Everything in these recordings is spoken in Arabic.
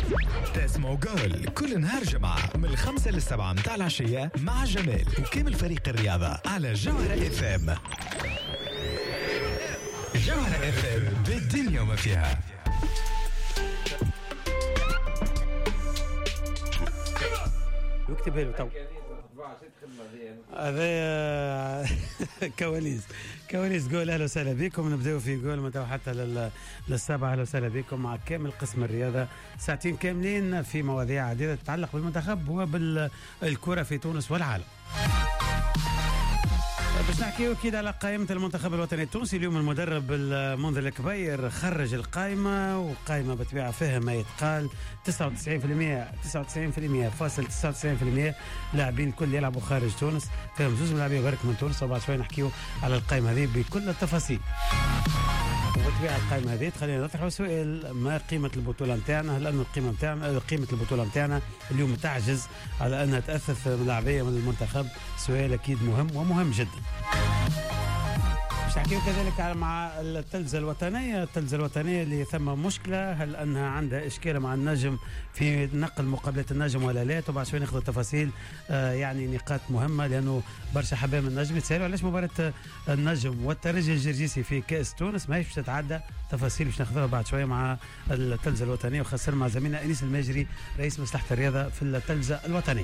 تسمو جول كل نهار جمعة من 5 ل7 متاع العشية مع جمال وكامل فريق الرياضة على جوهرة اف ام. جوهرة اف ام بالدنيا وما فيها. يكتب له تو هذا كواليس جول. اهلا وسهلا بكم. نبداو في جول متى حتى للسابعة. اهلا وسهلا بكم مع كامل قسم الرياضه، ساعتين كاملين في مواضيع عديده تتعلق بالمنتخب وبالكره في تونس والعالم. باش نحكيو اكيد على قائمه المنتخب الوطني التونسي. اليوم المدرب المنذر الكبير خرج القائمه، وقائمه بطبيعه فيها ما يتقال 99.99% لاعبين الكل يلعبوا خارج تونس، فيهم زوز لاعبين برك من تونس. وبعد شوي نحكيو على القائمه هذه بكل التفاصيل. وبطبيعه القائمه هذه تخلينا نطرحوا سؤال: ما قيمه البطوله نتاعنا؟ لانه قيمه البطوله نتاعنا اليوم تعجز على انها تاثث لاعبيه من المنتخب. سؤال اكيد مهم ومهم جدا. باش نحكيو كذلك مع التلفزه الوطنيه اللي ثم مشكله، هل انها عندها اشكال مع النجم في نقل مقابلات النجم ولا لا؟ وبعد شوي ناخذ تفاصيل يعني نقاط مهمه، لانه برشا حبايب النجم يتسالوا علاش مباراه النجم والترجي الجرجيسي في كاس تونس ماهيش باش تتعدى. تفاصيل باش ناخذها بعد شويه مع التلفزه الوطنيه، وخاصه مع زميلنا انيس الماجري رئيس مصلحه الرياضه في التلفزه الوطنيه.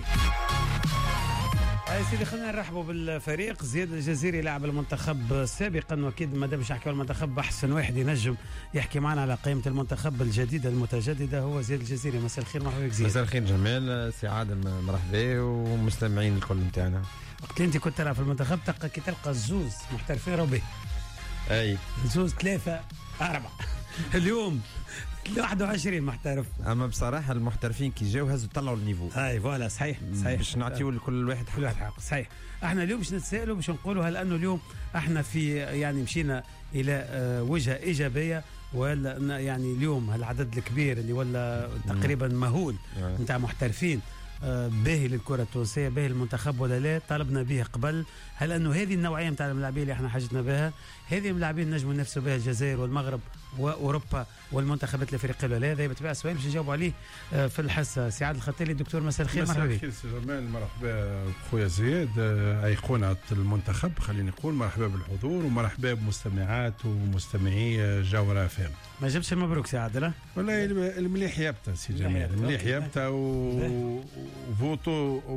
سيدي خلينا نرحبوا بالفريق. زياد الجزيري لاعب المنتخب سابقا، واكيد ما دام باش نحكيو على المنتخب احسن واحد ينجم يحكي معنا على قائمه المنتخب الجديده المتجدده هو زياد الجزيري. مساء الخير، مرحبا بك زياد. مساء الخير جمال، سي عادل مرحبا ومستمعين الكل نتاعنا. وقت انت كنت تلعب في المنتخب تلقى كي تلقى الزوز محترفين روبي، اي زوز 3 4 اليوم 21 محترف. اما بصراحه المحترفين كي جاو هزوا طلعوا النيفو. اي فوالا صحيح باش نعطيو لكل واحد حق. صحيح. احنا اليوم باش نتسائلوا باش نقولوا هل انه اليوم احنا في يعني مشينا الى وجهه ايجابيه، ولا يعني اليوم العدد الكبير اللي ولا تقريبا مهول نتاع محترفين باهي للكره التونسيه، باهي للمنتخب ولا لا؟ طالبنا به قبل. هل انه هذه النوعيه نتاع اللاعبين اللي احنا حاجتنا بها، هذه اللاعبين نجموا ننافسوا بها الجزائر والمغرب واوروبا والمنتخبات الافريقيه ولا لا؟ هذا بطبيعه السؤال باش نجاوبوا عليه في الحصه. سي عادل الخطيلي دكتور، مساء الخير. مرحبا بك. مساء الخير سي جمال، مرحبا خويا زياد ايقونه المنتخب. خليني نقول مرحبا بالحضور ومرحبا بمستمعات ومستمعي جوهرة FM. ما جبتش المبروك سي عادل؟ والله المليح يبتا سي جمال، المليح يبتا وفوتو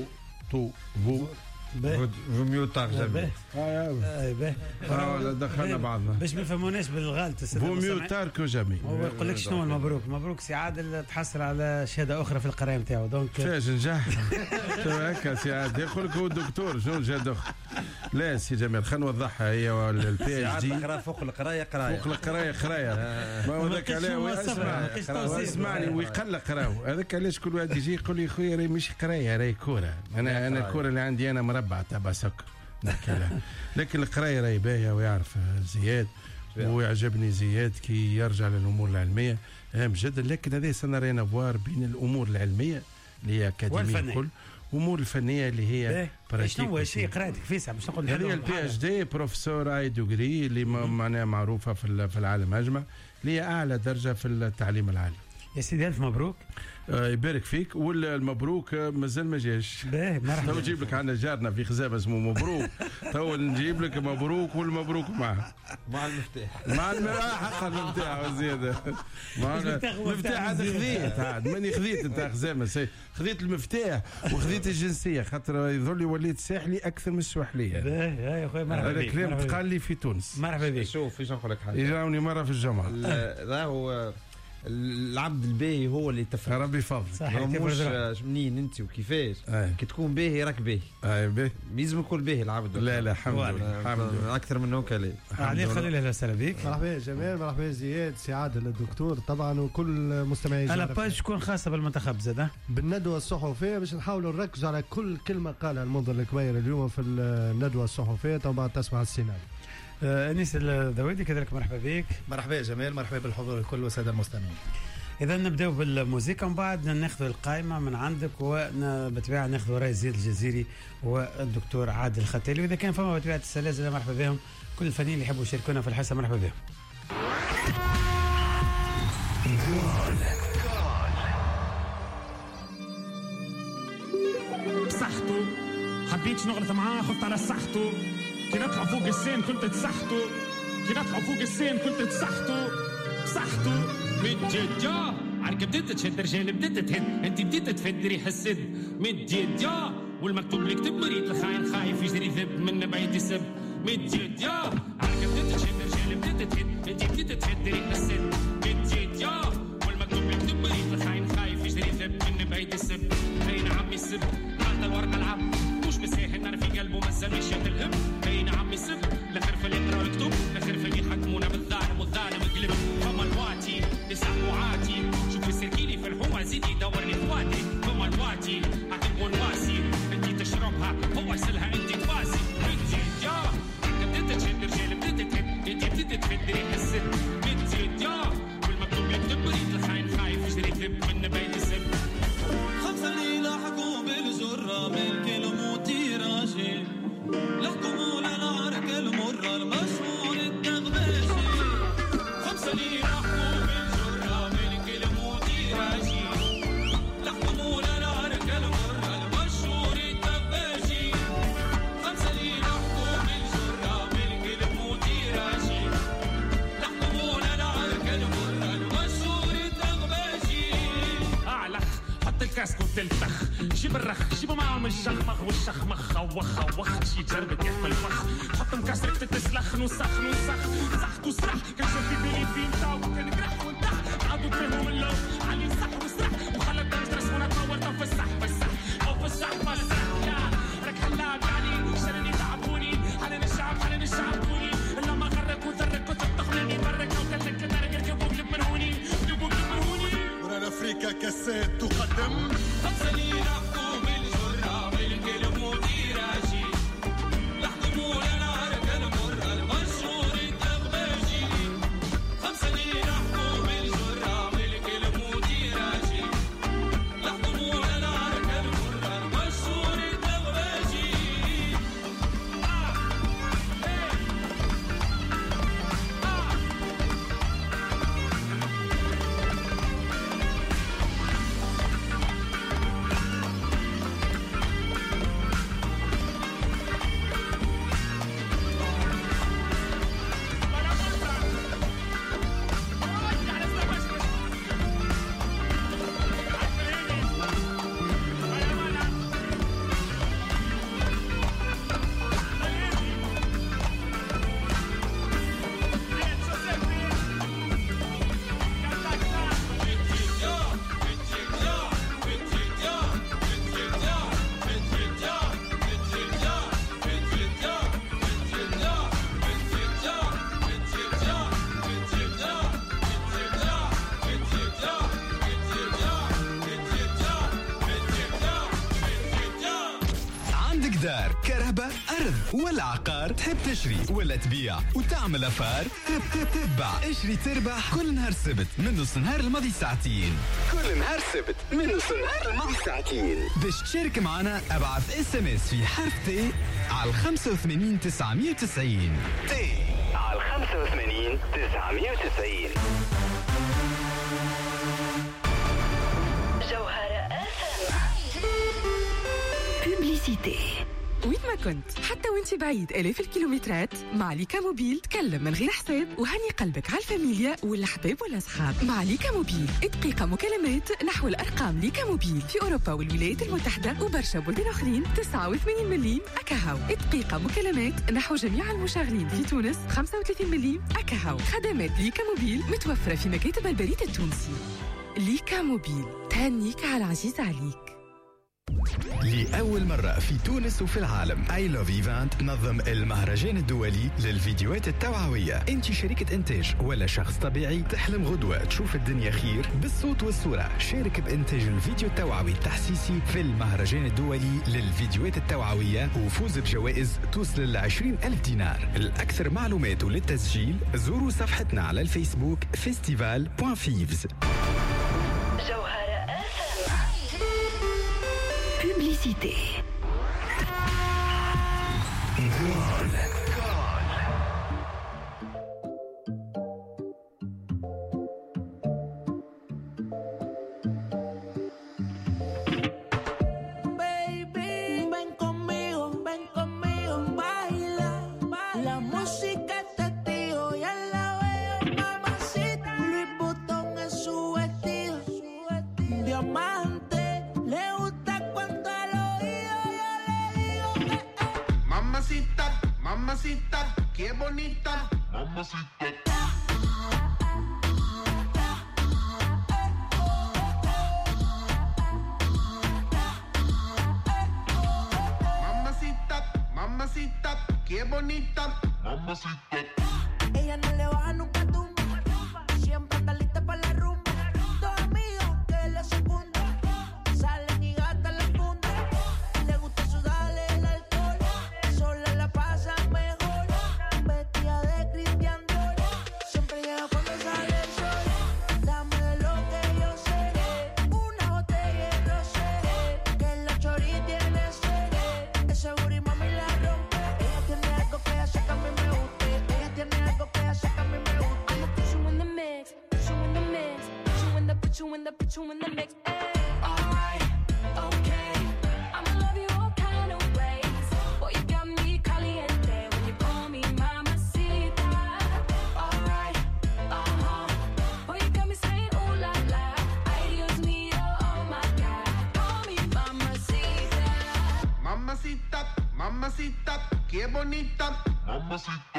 ميو تاع جمال. دخلنا بعضنا باش ما فهموناش بالغلط. فو ميو تار كو جامي. هو يقول لك شنو المبروك؟ مبروك سي عادل تحصل على شهاده اخرى في القرايه نتاعو. دونك فاش نجح هكا سي عادل يقول لك هو الدكتور شنو شهاده اخرى؟ لا سي جمال خلينا نوضحها. هي البي اتش دي فوق القرايه قرايه ما هو ذاك عليه. اسمعني ويقلق راهو هذاك علاش كل واحد يجي يقول لي خويا راهي مش قرايه راهي كوره. انا الكوره اللي عندي انا مربع تبع سكر نحكي لها، لكن القرايه راهي باهيه ويعرف زياد ويعجبني زياد كي يرجع للامور العلميه هام جدا. لكن هذا سنرينا فوار بين الامور العلميه اللي هي اكاديميه الكل والامور الفنيه اللي هي شنو هو شيء قراتك فيسع باش نقول هذه البي اتش دي بروفيسور اي دوغري اللي معناها معروفه في العالم اجمع، اللي هي اعلى درجه في التعليم العالي. يا سيدي الف مبروك. يبارك فيك. والمبروك مازال ما جاش. مرحبا. تو نجيب لك عندنا جارنا في خزابه اسمه مبروك، تو نجيب لك مبروك والمبروك معه مع المفتاح حق المفتاح زياده. المفتاح هذا خذيت عاد ماني خذيت انت خزامه خذيت المفتاح وخذيت الجنسيه خاطر يظل وليت ساحلي اكثر من السواحليه. يا خويا مرحبا بك. هذا كلام تقال لي في تونس. مرحبا بك. شوف ايش نقول لك حاجه، يجاوني مره في الجامعه. لا هو العبد الباهي هو اللي تفهم. ربي فضل. مش منين انت وكيفاش كي تكون باهي راك باهي. باهي لازم يكون باهي العبد. لا الحمد لله اكثر من هكا. ليه علي خليل اهلا وسهلا بك. مرحبا جمال، مرحبا زياد، سي عادل الدكتور طبعا وكل مستمعي على باج شكون خاصه بالمنتخب زاده بالندوه الصحفيه باش نحاولوا نركزوا على كل كلمه قالها المنظر الكبير اليوم في الندوه الصحفيه. طبعا تسمع السيناريو. انيس الذويدي كذلك مرحبا بك. مرحبا جمال، مرحبا بالحضور الكل والساده المستمعين. اذا نبداو بالموسيقى ومن بعد ناخذ القائمه من عندك وبالطبيعه ناخذ راي زياد الجزيري والدكتور عادل الخطيلي، واذا كان فما بطبيعه السلاسل مرحبا بهم كل الفنانين اللي يحبوا يشاركونا في الحصه مرحبا بهم. حبيتش نغلط معاه خفت على صحته. كي نطلع فوق السين كنت تسحته. كي نطلع فوق السين كنت تسحته. صحته متجد يا عرك بديت تشد رجال بديت تهد انت بديت تفد ريح السد. متجد يا والمكتوب اللي كتب مريض الخاين خايف يجري ذب من بعيد يسب. متجد يا عرك بديت تشد رجال بديت تهد انت بديت تفد ريح السد. متجد يا والمكتوب اللي كتب مريض الخاين خايف يجري ذب من بعيد يسب. هين عمي السب حتى الورقه العب مش مساحن نار في قلبه مازال مش يتلهم. هين عمي السب لاخر في اللي يقرا الكتب لاخر في اللي يحكمونا بالظالم والظالم يقلب. فما الواتي لسحبوا عاتي شوف السركيني في الحومه زيدي دورني اخواتي. فما الواتي عتبون واسي انتي تشربها هو يسلها انتي تواسي. متزيد يا بديت تشد رجال بديت تهد انتي بديت تفد ريح السد. متزيد يا والمكتوب يكتب بريد الخاين خايف يجري ذب من بين السب. خمسة اللي لحقوا بالجرة بالكيلومتر راجل لحقوا للعرك المرة المشهور الدغباشي. خمسة اللي لحقوا بالجرة بالكيلومتر راجل لحقوا للعرك المرة المشهور الدغباشي. خمسة اللي لحقوا بالجرة بالكيلومتر راجل لحقوا للعرك المرة المشهور الدغباشي. اعلخ حط الكاسك وتلتخ جيب الرخ جيبوا معهم الشخمخ والشخمخ وخ وخ شي جربت يحمل فخ. حط مكسرك تتسلخ نوسخ نوسخ زحت وسرح كان شوف في بالي فين تاو كان قرح وانتح عادوا تفهموا اللو علي صح وسرح وخلت تدرس وانا تطور طب فسح فسح او فسح فسح يا رك حلاب يعني شرني تعبوني حنين الشعب كوني لما غرك وذرك كنت بتخليني برك او كلك كدرك اركبوا قلب من هوني قلبوا قلب من هوني. ورا افريكا كاسات تقدم خمسة اللي لحقوا بالجرة بالكيلومتر راجي لحقوا للعرك المرة المشهور الدغباشي. خمسة اللي لحقوا بالجرة بالكيلومتر راجي لحقوا للعرك المرة المشهور الدغباشي. دار كهرباء أرض ولا عقار تحب تشري ولا تبيع وتعمل أفار تتبع اشري تربح كل نهار سبت من نص نهار الماضي ساعتين. كل نهار سبت من نص نهار الماضي ساعتين باش تشارك معنا ابعث SMS في حرف تي على 85 990 تي على 85 990. جوهرة بوبليسيتي. وين ما كنت حتى وانت بعيد آلاف الكيلومترات مع ليكا موبيل تكلم من غير حساب وهني قلبك على الفاميليا والأحباب والأصحاب. مع ليكا موبيل دقيقة مكالمات نحو الأرقام ليكا موبيل في أوروبا والولايات المتحدة وبرشا بلدان آخرين 89 مليم أكاهو. دقيقة مكالمات نحو جميع المشغلين في تونس 35 مليم أكاهو. خدمات ليكا موبيل متوفرة في مكاتب البريد التونسي. ليكا موبيل تهنيك على العزيز عليك. لأول مرة في تونس وفي العالم I Love Event نظم المهرجان الدولي للفيديوهات التوعوية. انت شركة انتاج ولا شخص طبيعي تحلم غدوة تشوف الدنيا خير بالصوت والصورة، شارك بإنتاج الفيديو التوعوي التحسيسي في المهرجان الدولي للفيديوهات التوعوية وفوز بجوائز توصل ل 20,000 دينار. الأكثر معلومات وللتسجيل زوروا صفحتنا على الفيسبوك festival.fivs. Publicité. Baby, ven conmigo. qué bonita. Mamacita. Mamacita, qué bonita. Mamacita. Ella no le baja nunca tumba. Siempre está lista para la rumba. Dos amigos que le secundan. Salen y gastan la funda. Le gusta sudarle el alcohol. Sola la pasa mejor. Vestida de Christian Dior. Siempre llega cuando sale el sol. Dame de lo que yo sé. Una botella de rosé. Que la chori tiene sed. Ese booty mami la rompe. Ella tiene algo que hace que a mí me guste. Ella tiene algo que hace que a mí me guste. I'ma put you in the mix, put you in the mix, put you in the, put you in the, put you in the mix. Alright, okay, I'ma love you all kind of ways. Boy, you got me caliente when you call me mamacita. Alright, boy, you got me saying ooh la la. Ay, Dios mío, oh my God, call me mamacita. Mamacita, mamacita, qué bonita. Mamacita.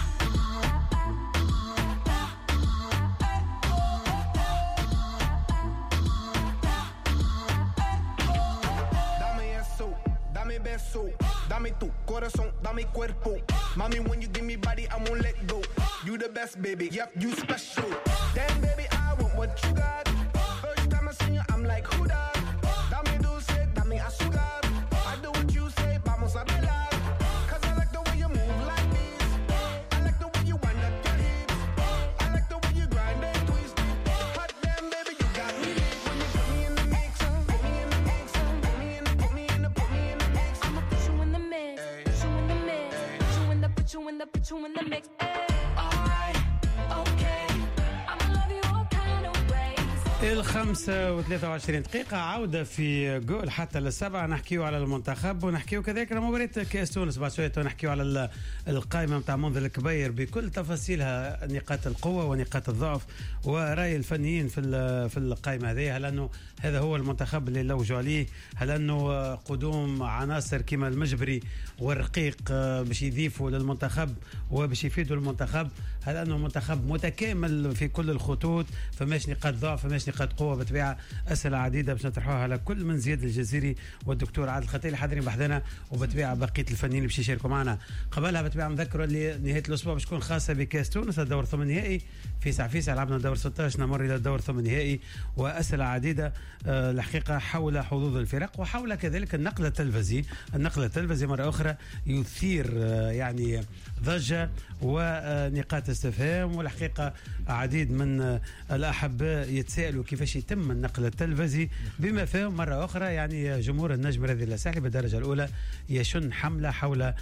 Dame eso, dame beso, dame tu corazón, dame cuerpo. Mommy, when you give me body, I won't let go. You the best, baby, yep, you special. Damn, baby, I want what you got. First time I see you, I'm like, who that? Dame dulce, dame azúcar. I do what you say, vamos a bailar. Cause I like the way you move like this. I like the way you wind up your hips. I like the way you grind and twist it. Hot damn, baby, you got me lit. When you put me in the mix, put me in the mix, put me in the, put me in the, put me in the mix. I'ma put you in the mix, put you in the mix, put you in the, put you in the, put you in the mix. Alright, okay, I'ma love you all kind of ways. 5:23 دقيقة عودة في جول حتى للسبعة. نحكيو على المنتخب ونحكيو كذلك على مباراة كأس تونس. بعد شوية نحكيو على القائمة متاع منذ الكبير بكل تفاصيلها، نقاط القوة ونقاط الضعف ورأي الفنيين في القائمة هذه. هل أنه هذا هو المنتخب اللي لوجوا عليه؟ هل أنه قدوم عناصر كما المجبري والرقيق باش يضيفوا للمنتخب وباش يفيدوا المنتخب؟ هل أنه منتخب متكامل في كل الخطوط؟ فماش نقاط ضعف، فماش نقاط قوة؟ بطبيعة أسئلة عديدة باش نطرحوها على كل من زياد الجزيري والدكتور عادل الختيلي حاضرين بحذنا، وبطبيعة بقية الفنيين باش يشاركوا معنا. قبلها بطبيعة نذكروا اللي نهاية الأسبوع باش تكون خاصة بكأس تونس، الدور ثمن نهائي فيسع لعبنا دور 16، نمر إلى الدور ثمن نهائي وأسئلة عديدة الحقيقة حول حظوظ الفرق وحول كذلك النقل التلفزي. النقل التلفزي مرة أخرى يثير يعني ضجة ونقاط استفهام، والحقيقة عديد من الأحباء يتساءلوا كيفاش يتم النقل التلفزي، بما فيهم مرة أخرى يعني جمهور النجم رضي الله ساحلي بالدرجة الأولى يشن حملة حول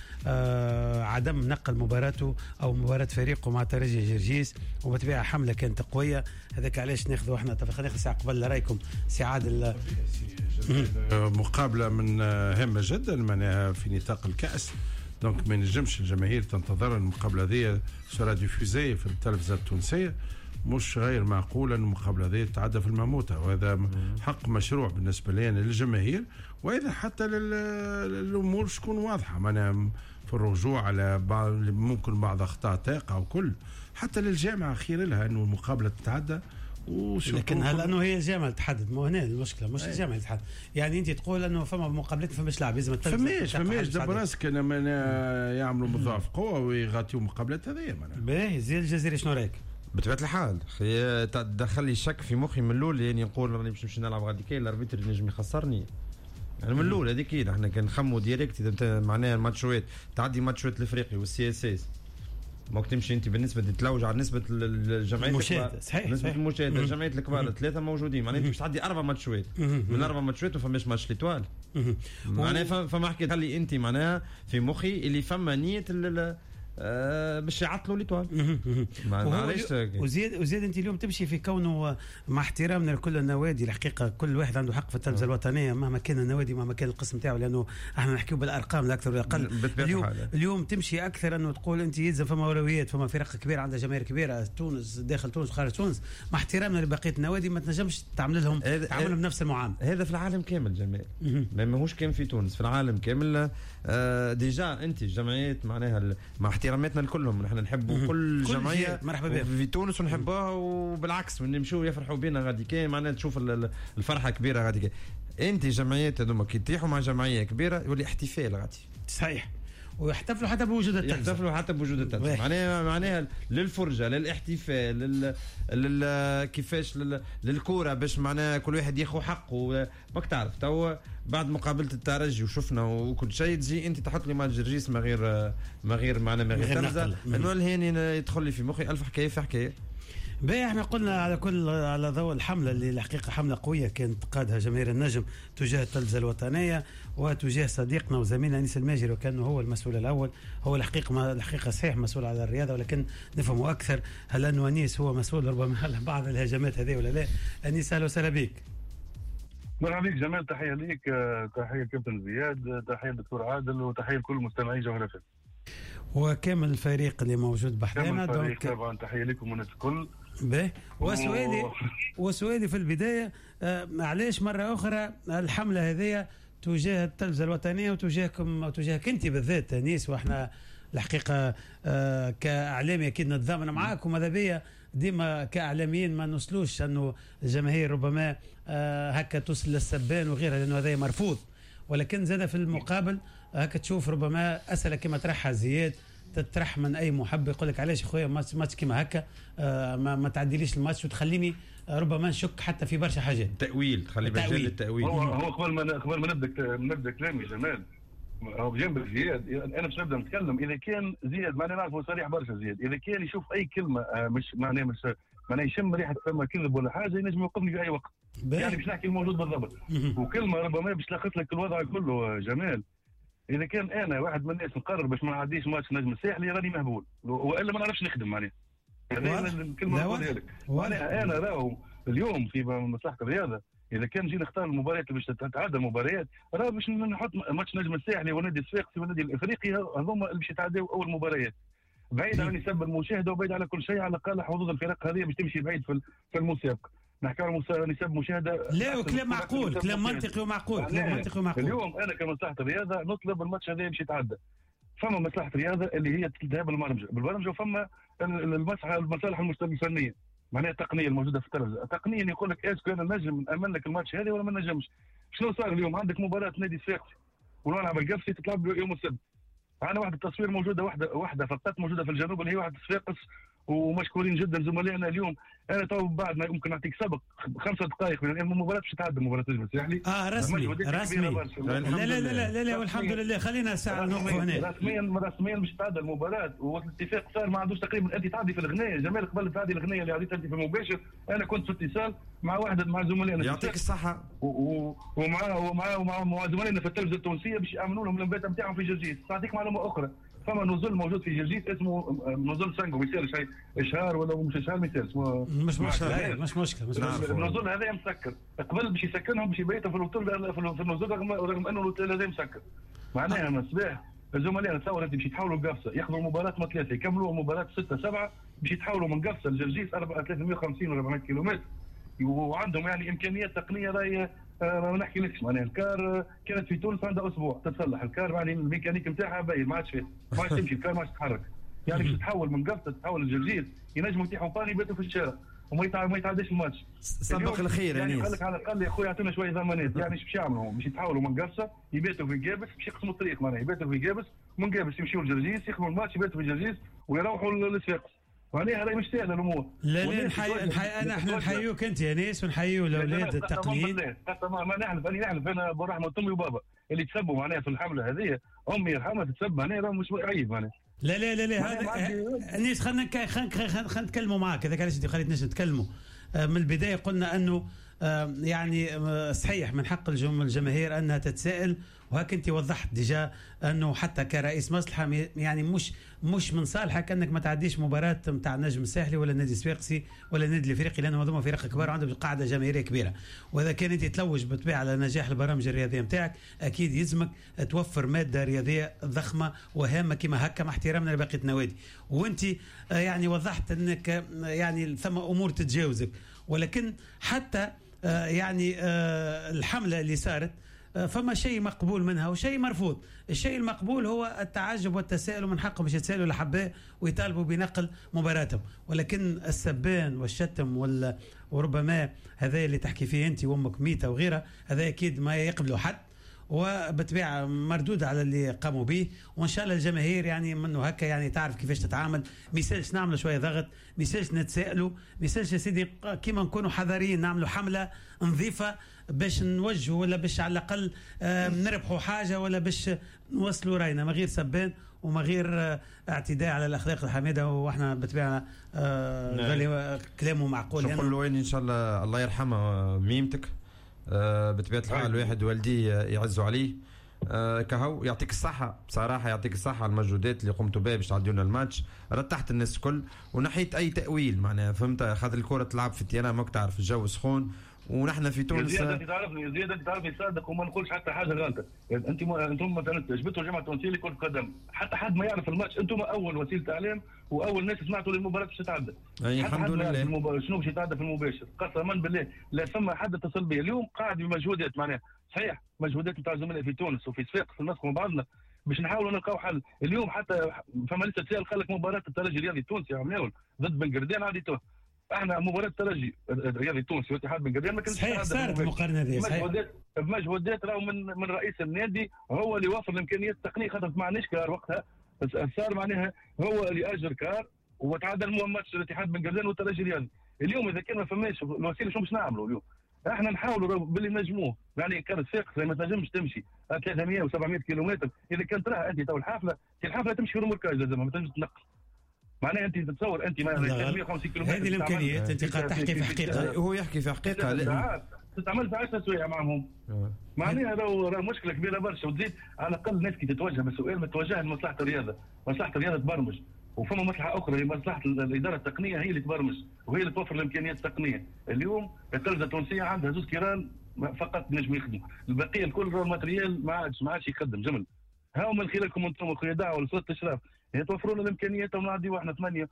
عدم نقل مباراته أو مباراة فريقه مع ترجي جرجيس، وبطبيعة حملة كانت قوية. هذاك علاش ناخذوا احنا خلينا ساعة قبل رايكم سعاد مقابلة من هامة جدا معناها في نطاق الكأس، دونك ما ينجمش الجماهير تنتظر المقابلة هذه سورا ديفوزي في التلفزة التونسية. مش غير معقول أن المقابلة هذه تتعدى في المموتة، وهذا حق مشروع بالنسبة لنا للجماهير، وإذا حتى الأمور تكون واضحة معناها في الرجوع على ممكن بعض أخطاء تقع وكل، حتى للجامعة خير لها أنه المقابلة تتعدى. لكن هل انه هي الجامعه اللي تحدد؟ مو هنا المشكله، مش الجامعه اللي تحدد. يعني انت تقول انه فما مقابلات فماش لاعب لازم فماش دبر راسك انا يعملوا مضاعف قوه ويغطيو مقابلات هذه. باهي زي الجزيري شنو رايك؟ بطبيعه الحال دخل لي شك في مخي من الاول، يعني نقول راني باش نمشي نلعب غادي كاين الاربيتر نجم يخسرني يعني من الاول. هذيك احنا كنخمو ديريكت اذا معناها الماتشوات تعدي ماتشوات الافريقي والسي اس اس ما تمشي انت بالنسبه تتلوج على نسبه الجمعيات المشاهده. صحيح نسبه المشاهده الجمعيات الكبار ثلاثه موجودين معناها انت باش تعدي 4 ماتشات من 4 ماتشات وفماش ماتش ليتوال معناها فما حكي خلي انت معناها في مخي اللي فما نيه باش يعطلوا ليتوال. وزيد انت اليوم تمشي في كونه مع احترامنا لكل النوادي، الحقيقه كل واحد عنده حق في التلفزه الوطنيه مهما كان النوادي مهما كان القسم تاعو، لانه احنا نحكيو بالارقام لا اكثر ولا اقل. اليوم تمشي اكثر انه تقول انت يلزم فما اولويات، فما فرق كبيره عندها جماهير كبيره، تونس داخل تونس وخارج تونس، مع احترامنا لبقيه النوادي ما تنجمش تعاملهم بنفس المعامله. هذا في العالم كامل جمال، ما ماهوش كان في تونس، في العالم كامل. ديجا انت الجمعيات معناها مع احترام احتراماتنا لكلهم، نحن نحبوا كل جمعيه مرحبا بها في تونس ونحبوها، وبالعكس من نمشوا يفرحوا بينا غادي كاين معناها تشوف الفرحه كبيره غادي كاين. انت جمعيات هذوما كي يطيحوا مع جمعيه كبيره يولي احتفال غادي. صحيح، ويحتفلوا حتى بوجود التلفزة. يحتفلوا حتى بوجود التلفزة. معناها للفرجه للاحتفال كيفاش للكوره باش معناها كل واحد ياخذ حقه. ماك تعرف توا بعد مقابله الترجي وشفنا وكل شيء تجي انت تحط لي مال جرجيس ما غير تلفزة، انه الهاني يدخل لي في مخي الف حكايه في حكايه. باهي احنا قلنا على ضوء الحمله اللي الحقيقه حمله قويه كانت قادها جماهير النجم تجاه التلفزه الوطنيه وتجاه صديقنا وزميلنا انيس الماجري، وكانه هو المسؤول الاول. هو الحقيقه صحيح مسؤول على الرياضه، ولكن نفهموا اكثر هل انه انيس هو مسؤول ربما على بعض الهجمات هذه ولا لا؟ انيس اهلا وسهلا بك. مرحبا بك جمال، تحيه ليك، تحيه كابتن زياد، تحيه الدكتور عادل، وتححيه لكل مستمعي جوهر FM وكامل الفريق اللي موجود بحدنا. طبعا تحيه لكم والناس الكل. باهي وسؤالي في البدايه، علاش مره اخرى الحمله هذه تجاه التلفزه الوطنيه وتجاهك انت بالذات انيس؟ واحنا الحقيقه كاعلامي اكيد نتضامن معاك، وماذا بيا ديما كاعلاميين ما نوصلوش انه الجماهير ربما هكا توصل للسبان وغيرها، لانه هذا مرفوض. ولكن زاد في المقابل هكا تشوف ربما اسئله كما طرحها زياد تطرح من اي محب يقول لك علاش خويا ماتش كيما هكا ما تعديليش الماتش وتخليني ربما نشك حتى في برشا حاجات. تأويل، خلي بالك التأويل. هو قبل ما نبدا كلامي جمال، هو بجنبك زياد، انا باش نبدا نتكلم. اذا كان زياد معناه نعرفه صريح برشا زياد، اذا كان يشوف اي كلمه مش معناه يشم ريحه فما كذب ولا حاجه ينجم يوقفني في اي وقت. يعني باش نحكي الموجود بالضبط، وكلمه ربما باش تلخص لك الوضع كله جمال. اذا كان انا واحد من الناس نقرر باش ما نعديش ماتش نجم الساحلي راني مهبول، والا ما نعرفش نخدم معناها. هذه الكلمه نقولها لك. انا راهو اليوم في مصلحه الرياضه اذا كان جينا نختار المباريات اللي باش تتعدى المباريات، راه باش نحط ماتش نجم الساحلي والنادي الصفاقسي والنادي الافريقي هذوما اللي باش يتعداو اول مباريات، بعيد عن يسبب المشاهده وبعيد على كل شيء، على الاقل حظوظ الفرق هذه باش تمشي بعيد في المسابقه. نحكي على نسب مشاهده. لا، وكلام معقول، كلام منطقي ومعقول، كلام منطقي ومعقول. اليوم انا كمصلحه الرياضه نطلب الماتش هذا باش يتعدى. فما مصلحه الرياضه اللي هي تذهب بالبرمجه، وفما المصالح الفنيه، معناها التقنيه الموجوده في التلفزه. تقنيا يقول لك اسكو انا نجم نامن لك الماتش هذا ولا ما نجمش. شنو صار اليوم؟ عندك مباراه نادي الصفاقسي والملعب القفصي تتلعب يوم السبت. معنا واحد التصوير موجوده واحده فقط موجوده في الجنوب اللي هي واحد الصفاقس، ومشكورين جدا زملائنا اليوم. انا تو بعد ما يمكن نعطيك سبق 5 دقائق من المباراه باش تتعدى مباراه نجم الساحلي. رسمي لا والحمد لله. خلينا ساعه نوقف هنا. رسميا باش تتعدى المباراه، والاتفاق صار ما عندوش تقريبا. انت تعدي في الغنايه جمال، قبل تعدي الغنايه اللي عديت انت في المباشر، انا كنت في اتصال مع زملائنا يعطيك الصحه ومع زملائنا في التلفزه التونسيه باش يعملوا لهم المبات نتاعهم في جرجيس. نعطيك معلومه اخرى، فما نزل موجود في جرجيس اسمه نزل سانجو، ما يسالش اشهار ولا مش اشهار، ما يسالش مش مشكله. النزول هذا مسكر، قبل باش يسكنهم باش يبيتوا في الاوتيل في النزول رغم انه الاوتيل هذا مسكر. معناها مصباح الزملاء تصور انت باش يتحولوا لقفصه، ياخذوا المباراه ما 3 يكملوا المباراه 6-7 باش يتحولوا من قفصه لجرجيس 350 ولا 400 كيلومتر، وعندهم يعني امكانيات تقنيه راهي ما نحكيلكش. معناها الكار كانت في تونس عندها اسبوع تتصلح الكار، يعني الميكانيك نتاعها باين ما عادش فيه، ما عادش تمشي الكار، ما عادش تتحرك. يعني باش تتحول من قفصه تتحول للجرجيس ينجموا يتيحوا فاني يباتوا في الشارع وما يتعداش الماتش. سبق الخير يعني قال لك على الاقل يا خويا اعطينا شويه ضمانات. يعني ايش باش يعملوا؟ باش يتحولوا من قفصه يباتوا في جابس، باش يقسموا الطريق، معناها يباتوا في جابس ومن جابس يمشيوا لجرجيس يخدموا الماتش يباتوا في جرجيس ويروحوا للصفاقس. معناها راهي مش سهله الامور. لا احنا نحيوك انت يا ناس ونحيوا الاولاد التقنيين. ما نحلف انا برحمه امي وبابا اللي تسبوا معناها في الحمله هذه، امي يرحمها تتسب معناها راه مش عيب معناها. لا هذا الناس خلينا نتكلموا معاك. اذا كان خليتناش نتكلموا من البدايه. قلنا انه يعني صحيح من حق الجماهير انها تتساءل، وهك انت وضحت ديجا انه حتى كرئيس مصلحه يعني مش من صالحك انك ما تعديش مباراه نتاع النجم الساحلي ولا النادي الصفاقسي ولا النادي الافريقي، لانه هذوما فرق كبار وعندهم قاعده جماهيريه كبيره. واذا كان انت تلوج بالطبيعه على نجاح البرامج الرياضيه نتاعك، اكيد يلزمك توفر ماده رياضيه ضخمه وهامه كما هكا، مع احترامنا لبقيه النوادي. وانت يعني وضحت انك يعني ثم امور تتجاوزك، ولكن حتى يعني الحمله اللي صارت فما شيء مقبول منها وشيء مرفوض. الشيء المقبول هو التعجب والتساؤل، ومن حقهم باش يتساءلوا لحباه ويطالبوا بنقل مباراتهم، ولكن السبان والشتم وربما هذا اللي تحكي فيه انت وامك ميته وغيرها، هذا اكيد ما يقبله حد، وبطبيعه مردود على اللي قاموا به. وان شاء الله الجماهير يعني منه هكا يعني تعرف كيفاش تتعامل، ما يسالش نعملوا شويه ضغط، ما يسالش نتسائلوا، ما يسالش يا سيدي كيما نكونوا حذرين نعملوا حمله نظيفه باش نوجهوا ولا باش على الاقل نربحوا حاجه ولا باش نوصلوا راينا، ما غير سبان وما غير اعتداء على الاخلاق الحميده. واحنا بطبيعه كلامه معقول. نقول له ان شاء الله الله يرحمه ميمتك، بطبيعه الحال الواحد والديه يعزوا عليه. كهو يعطيك الصحه بصراحه، يعطيك الصحه على المجهودات اللي قمتوا بها باش تعديونا الماتش، رتحت الناس الكل ونحيت اي تاويل معناها، فهمت؟ خاطر الكره تلعب في التيران ماك تعرف الجو سخون ونحن في تونس. زياد انت تعرفني صادق وما نقولش حتى حاجه غلطه. انتم مثلا جبتوا جماعه تونسيه لكره قدم، حتى حد ما يعرف الماتش، انتم اول وسيله اعلام واول ناس سمعتوا للمباراه باش تتعدى. الحمد لله. شنو باش يتعدى في المباشر؟ قسما بالله لا ثم حد اتصل بي اليوم قاعد بمجهودات معناها صحيح، مجهودات نتاع زملاء في تونس وفي صفاقس نمسكوا مع بعضنا باش نحاولوا نلقاو حل. اليوم حتى فما لسه تسال قال لك مباراه الترجي الرياضي التونسي عملاول ضد بن قردان عادي. احنا مباراه الترجي الرياضي التونسي واتحاد بن قردان ما كانش صحيح، صارت المقارنه هذه صحيح بمجهودات راهو من رئيس النادي، هو اللي وفر الامكانيات التقنيه، خاطر ما عندناش كار وقتها صار معناها هو اللي اجر كار وتعادل ماتش الاتحاد بن قردان والترجي الرياضي. اليوم اذا كان ما فماش الوسيله شنو باش نعملوا اليوم؟ احنا نحاولوا باللي نجموه، يعني كانت صفاقس ما تنجمش تمشي 300 و700 كيلومتر. اذا كانت تراه انت تو الحافله تمشي في رمركاج لازم ما تنجمش تنقل. معناها انت تتصور انت 150 كيلومتر هذه الامكانيات انت قاعد تحكي في حقيقه، هو يحكي في حقيقه تتعمل في 10 سوايع معهم. معناها راه مشكله كبيره برشا، وتزيد على الاقل الناس كي تتوجه بالسؤال ما تتوجه لمصلحه الرياضه، مصلحه الرياضه تبرمج، وفما مصلحه اخرى هي مصلحه الاداره التقنيه هي اللي تبرمج وهي اللي توفر الامكانيات التقنيه. اليوم التلفزه التونسيه عندها زوج كيران فقط نجم يخدموا، البقيه الكل الماتريال ما عادش يخدم جمل. هاو من خلالكم انتم وخلال دعوه لسلطه الاشراف توفروا لنا الامكانيات ونعديوا احنا 8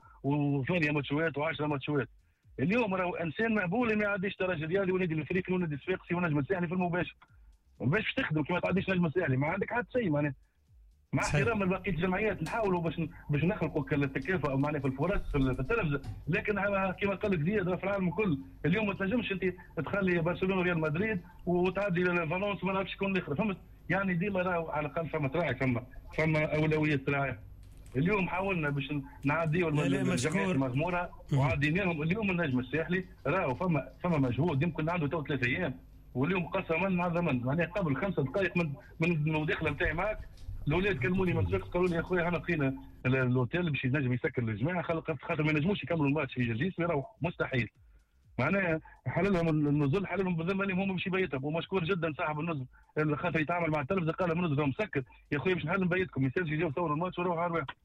و8 ماتشات و10 ماتشات. اليوم راهو انسان مقبول ما يعديش ترجي رياضي ونادي الافريقي ونادي الصفاقسي ونجم الساحلي في المباشر. باش تخدم كما تعديش نجم الساحلي ما عندك حتى شيء معناها. مع احترام بقيه الجمعيات نحاولوا باش نخلقوا التكافؤ معناها في الفرص في التلفزه، لكن كما قال لك زياد في العالم الكل اليوم ما تنجمش انت تخلي برشلونه وريال مدريد وتعدي لفالونس وما نعرفش شكون الاخر، فهمت؟ يعني ديما راهو على الاقل فما تراعي فما اولويات تراعي. اليوم حاولنا باش نعديوا الجمعيات المغموره وعديناهم. اليوم النجم الساحلي راهو فما مجهود يمكن عنده تو 3 ايام، واليوم قسما عظما معناها قبل 5 دقائق من المداخله نتاعي معك الاولاد كلموني من صفاقس قالوا لي يا خويا احنا لقينا الاوتيل باش ينجم يسكر الجماعه خاطر ما ينجموش يكملوا الماتش في جرجيس ويروحوا مستحيل. معناها حللهم النزل حللهم بالذمه اللي هم باش يبيتهم، ومشكور جدا صاحب النزل خاطر يتعامل مع التلفزه قال النزل مسكر يا خويا باش نحل نبيتكم ما يسالش يجيو يصوروا الماتش ويروحوا على رواحهم.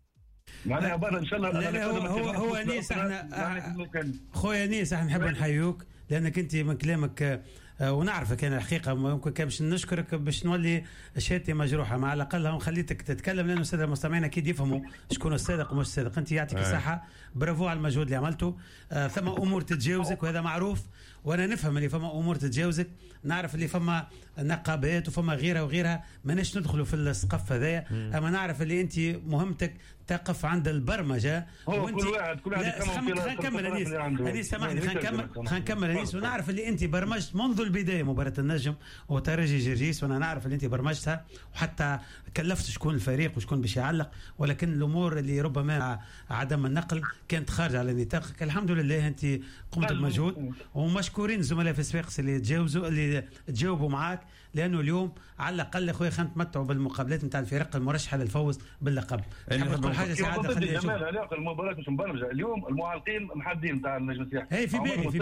معناها برا ان شاء الله. لا هو انيس احنا خويا انيس احنا نحب نحيوك لانك انت من كلامك ونعرفك انا الحقيقه ممكن كان باش نشكرك باش نولي شاتي مجروحه، مع الاقل هم خليتك تتكلم لانه الساده المستمعين اكيد يفهموا شكون الصادق ومش الصادق. انت يعطيك الصحه، برافو على المجهود اللي عملته. ثم امور تتجاوزك وهذا معروف، وانا نفهم اللي فما امور تتجاوزك، نعرف اللي فما نقابات وفما غيرها وغيرها، ماناش ندخلوا في السقف هذايا، اما نعرف اللي انت مهمتك تقف عند البرمجه. وانت كل واحد خلينا نكمل انيس سامحني خلينا نكمل انيس، ونعرف اللي انت برمجت منذ البدايه مباراه النجم وترجي جرجيس، وانا نعرف اللي انت برمجتها وحتى كلفت شكون الفريق وشكون باش يعلق، ولكن الامور اللي ربما عدم النقل كانت خارجه على نطاقك. الحمد لله انت قمت بمجهود، ومشكورين الزملاء في صفاقس اللي تجاوبوا معاك، لانه اليوم على الاقل اخويا خلينا نتمتعوا بالمقابلات نتاع الفرق المرشحه للفوز باللقب. تقول حاجه سعاده خليها نشوف. المباراه مش مبرمجه اليوم، المعلقين محددين تاع النجم الساحلي. اي في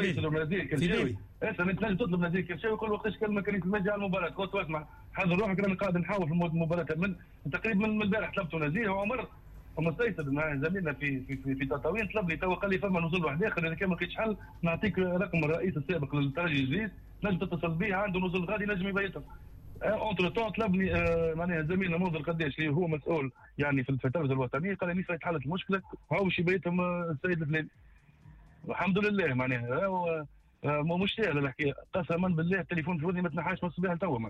بالي انت تنجم تطلب نزيل كرشاوي كل وقتاش كلمه كانت تمجي على المباراه قلت اسمع حضر روحك رانا قاعد نحاول في المباراه من تقريبا من البارح طلبته نزيل وعمر ومستيسر مع زميلنا في تطاوين طلب لي تو قال لي فما نزول واحد اخر اذا كان ما لقيتش حل نعطيك رقم الرئيس السابق للترجي الجديد نجم تتصل به عنده نزول غادي نجم يبيتهم. اونتر طون طلبني معناها زميلنا منذر قداش اللي هو مسؤول يعني في التلفزه الوطنيه قال لي حلت المشكله هاو باش يبيتهم السيد الفلاني. والحمد لله معناها مش سهل الحكايه قسما بالله التليفون في ودني ما تنحاش من الصباح لتوا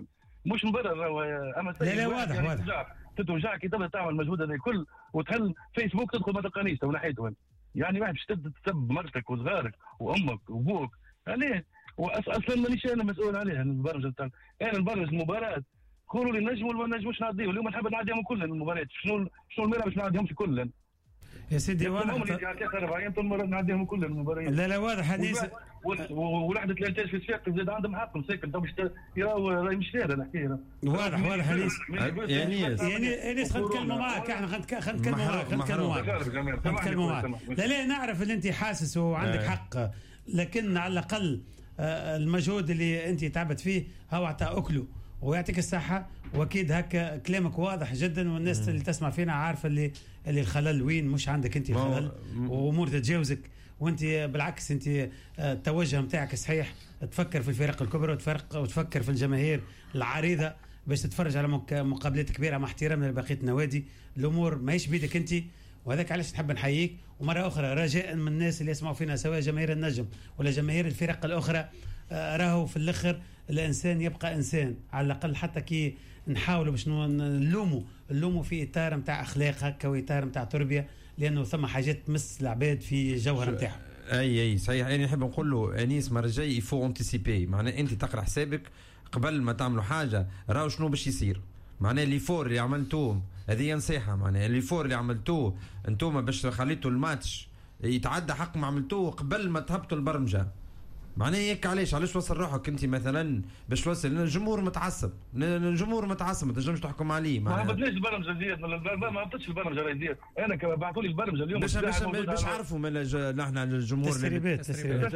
مش مبرر. اما لا واضح يعني واضح تتوجعك كي تبدا تعمل المجهود هذا الكل وتحل فيسبوك تدخل ما تلقانيش تو ناحيته. يعني واحد باش تبدا تسب مرتك وصغارك وامك وابوك عليه. اصلا مانيش انا مسؤول عليه البرمجه بتاع انا نبرمج المباراه. قولوا لي نجموا ولا ما نجموش نعديهم. اليوم نحب نعديهم كل المباريات. شنو الميرا باش نعديهم في كل يا سيدي واضح نعديهم كل المباريات. لا واضح حديث ولحظه الانتاج في السياق زاد عندهم حق مساكن تو باش راهي مش فيها نحكي. واضح حديث يعني انيس خلينا نتكلموا معك. احنا خلينا نتكلموا معك. لا نعرف اللي انت حاسس وعندك حق، لكن على الاقل المجهود اللي انت تعبت فيه هو عطى اكله ويعطيك الصحه. واكيد هكا كلامك واضح جدا والناس اللي تسمع فينا عارفه اللي الخلل وين. مش عندك انت خلل وامور تتجاوزك، وانت بالعكس انت التوجه نتاعك صحيح. تفكر في الفرق الكبرى وتفكر في الجماهير العريضه باش تتفرج على مقابلات كبيره. مع احترامنا لبقيه النوادي الامور ماهيش بيدك انت، وهذاك علاش نحب نحييك. ومره اخرى رجاء من الناس اللي يسمعوا فينا سواء جماهير النجم ولا جماهير الفرق الاخرى، راهو في الاخر الانسان يبقى انسان على الاقل. حتى كي نحاولوا باش نلوموا في اطار نتاع اخلاق هكا واطار نتاع تربيه، لانه ثم حاجات تمس العباد في جوهر نتاعهم. اي صحيح. يعني نحب نقول له انيس مره جاي يفو انتيسيبي، معناه انت تقرا حسابك قبل ما تعملوا حاجه راهو شنو باش يصير. معناه اللي فور اللي عملتوه هذه نصيحه، معناه اللي فور اللي عملتوه انتم باش خليتوا الماتش يتعدى حق ما عملتوه قبل ما تهبطوا البرمجه. معناه هيك علاش وصل روحك انت مثلا باش توصل الجمهور متعصب ما تنجمش تحكم عليه. ما بدلش البرمجه زياد ما هبطتش البرمجه راهي زياد. انا كما بعثوا لي البرمجه اليوم باش عرفوا نحن الجمهور تسريبات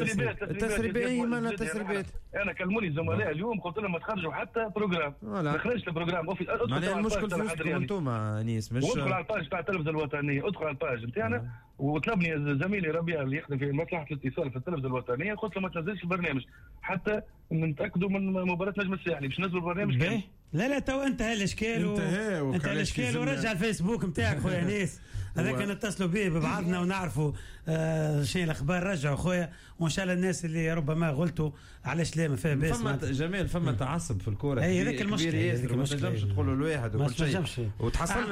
انا كلموني الزملاء اليوم قلت لهم ما تخرجوا حتى بروجرام. ما خرجش البروجرام. معناها المشكل فيكم انتم انيس. مش ادخل على الباج تاع التلفزه الوطنيه، ادخل على الباج نتاعنا. وطلبني زميلي ربيع اللي يخدم في مصلحه الاتصال في التلفزه الوطنيه، قلت له ما تنزلش البرنامج حتى نتاكدوا من مباراه نجم الساحلي باش ننزلوا البرنامج. لا تو انتهى الاشكال ورجع الفيسبوك نتاعك خويا انيس. هذاك نتصلوا به ببعضنا ونعرفوا شيء الاخبار. رجعوا خويا وان شاء الله الناس اللي ربما غلطوا علاش لا ما فيها باس. جمال فما تعصب في الكوره. هذاك المشكله ما تنجمش تقولوا الواحد وكل شيء. وتحصلت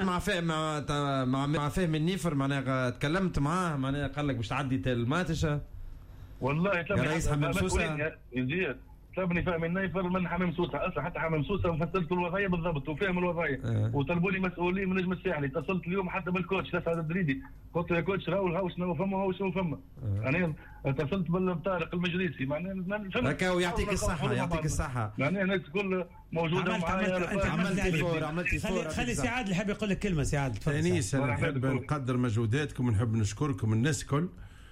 مع فهم النيفر. معناها تكلمت معاه معناها قال لك باش تعدي الماتش. والله تلبني رئيس حمام سوسه يزيد تلبني فاهم النيفر من حمام سوسه اصلا. حتى حمام سوسه وفصلت الوضعيه بالضبط وفاهم الوضعيه. وطلبوا لي مسؤولين من نجم الساحلي. اتصلت اليوم حتى بالكوتش اسعد الدريدي قلت له يا كوتش راهو شنو فما انا اتصلت بطارق المجلسي. معناها هكا ويعطيك الصحه معناها الناس الكل موجوده معايا. عملت فور. خلي سعاد اللي حاب يقول لك كلمه. سعاد تفضل. انيس انا نحب نقدر مجهوداتكم ونحب نشكركم الناس الكل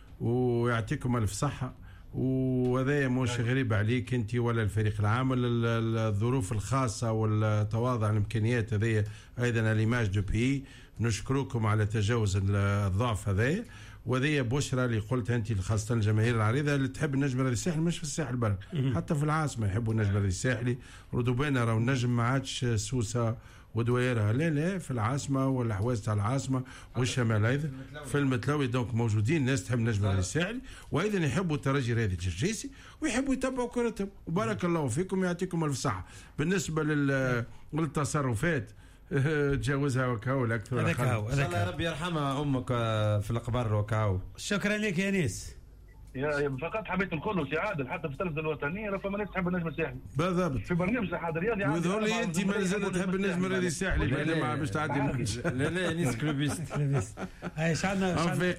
ويعطيكم الف صحه. وهذا مش غريب عليك انت ولا الفريق العام ولا الظروف الخاصه والتواضع الامكانيات هذه ايضا ليماج دو بي. نشكركم على تجاوز الضعف هذا. وهذه بشرى اللي قلتها انت خاصه الجماهير العريضه اللي تحب النجم الرياضي الساحلي مش في الساحل برك حتى في العاصمه يحبوا النجم الرياضي الساحلي. ردوا بينا راهو النجم ما عادش سوسه ودويرها لا في العاصمه والحواز تاع العاصمه والشمال ايضا في المتلوي. دونك موجودين ناس تحب النجم الرياضي الساحلي وايضا يحبوا الترجي الرياضي الجرجيسي ويحبوا يتبعوا كرتهم. وبارك الله فيكم يعطيكم الف صحه. بالنسبه للتصرفات تجاوزها وكاو الاكثر. هذاك هو الله ربي يرحمها امك في القبر وكاو. شكرا لك يا انيس. يا فقط حبيت نقول له سي عادل حتى في التلفزه الوطنيه راه فما ناس تحب النجم الساحلي بالضبط في برنامج صحه رياضي. وذول انت ما زلت تحب النجم الرياضي الساحلي ما باش تعدي لا انيس كلوبيست. اي شعنا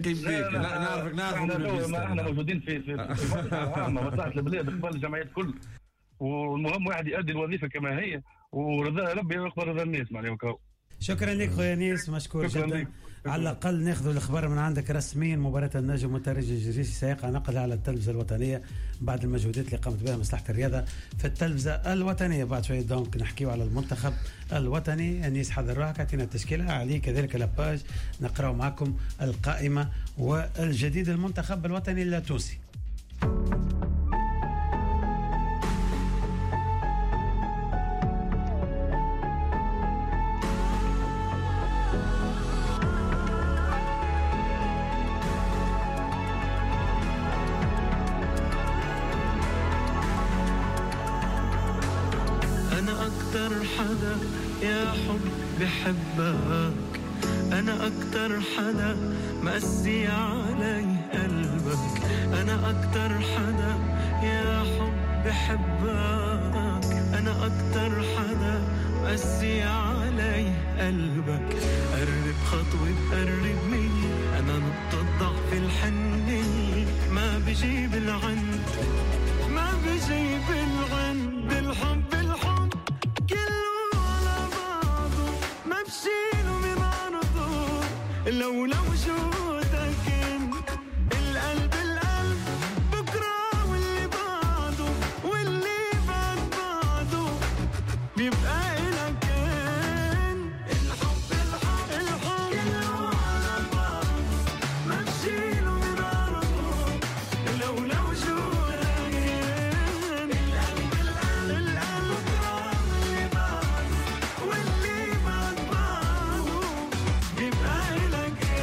لا نعرفك احنا موجودين في مصلحه البلاد قبل الجمعيات الكل. والمهم واحد يؤدي الوظيفه كما هي ورضا ربي يقبل رضا الناس معناها. شكرا لك خويا انيس مشكور جدا. على الاقل ناخذ الاخبار من عندك رسميا. مباراه النجم والترجي الجرجيسي سيقع نقلها على التلفزه الوطنيه بعد المجهودات اللي قامت بها مصلحه الرياضه في التلفزه الوطنيه. بعد شويه دونك نحكيو على المنتخب الوطني. انيس حضر روحك اعطينا التشكيله عليه كذلك لاباج نقراو معكم القائمه والجديد المنتخب الوطني التونسي. أكتر حدا يا حب بحبك، أنا أكتر حدا مقسي علي قلبك، أنا أكتر حدا يا حب بحبك، أنا أكتر حدا مقسي علي قلبك. قرب خطوة بقرب مني، أنا نقطة ضعف الحنية، ما بجيب العند ما بجيب العند. الحب الحب كله على بعضه، ما بشيله من عرضه، لولا وجودك انت. القلب القلب بكره واللي بعده، واللي بعد بعده بيبقى إلك انت. الحب الحب الحب كله على بعضه، ما بشيله من عرضه، لولا وجودك انت. القلب القلب القلب بكره واللي بعده، واللي بعد بعده بيبقى إلك انت.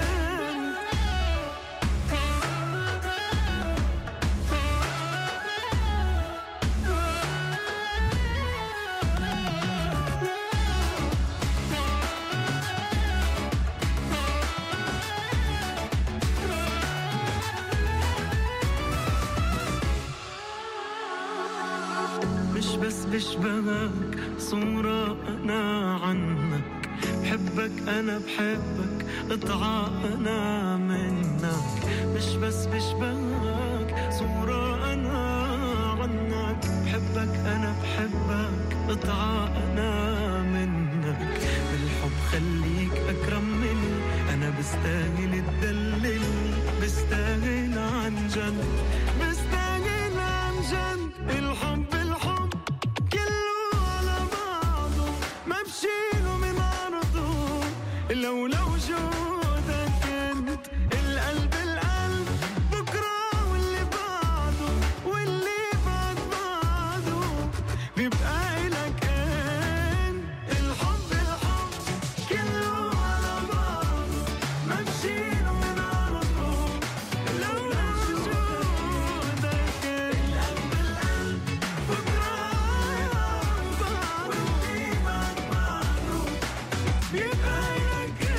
مش بس بشبهك صورة أنا عنك، بحبك أنا بحبك قطعة أنا منك. مش بس بشبهك صورة أنا عنك، بحبك أنا بحبك قطعة أنا منك. بالحب خليك أكرم مني، أنا بستاهل تدللني، بستاهل عن جد، بستاهل عن جد. الحب الحب كله على بعضه، ما بشيله من عرضه، لولا وجودك انت. القلب القلب بكره واللي بعده، واللي بعد بعده بيبقى إلك انت. الحب الحب كله على بعضه، ما بشيله من عرضه، لولا وجودك انت. القلب القلب بكره واللي بعد بعده بيبقى إلك انت.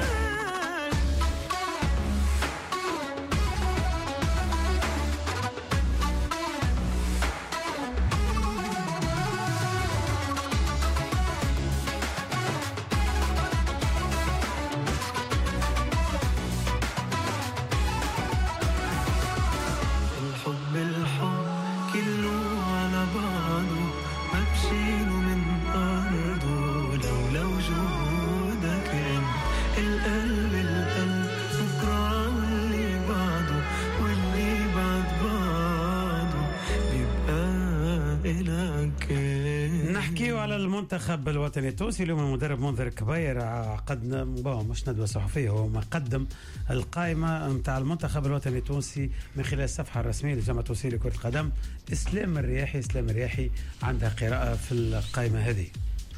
الحب الحب كله على بعضه، ما بشيله من أرضه، لولا وجودك انت. القلب القلب بكره واللي بعده، واللي بعد بعده بيبقى إلك انت. نحكيو على المنتخب الوطني التونسي. اليوم المدرب منذر كبير عقدنا مش ندوة صحفية، هو ما قدم القائمة متاع المنتخب الوطني التونسي من خلال الصفحة الرسمية للجامعة التونسية لكرة القدم. إسلام الرياحي عندها قراءة في القائمة هذه.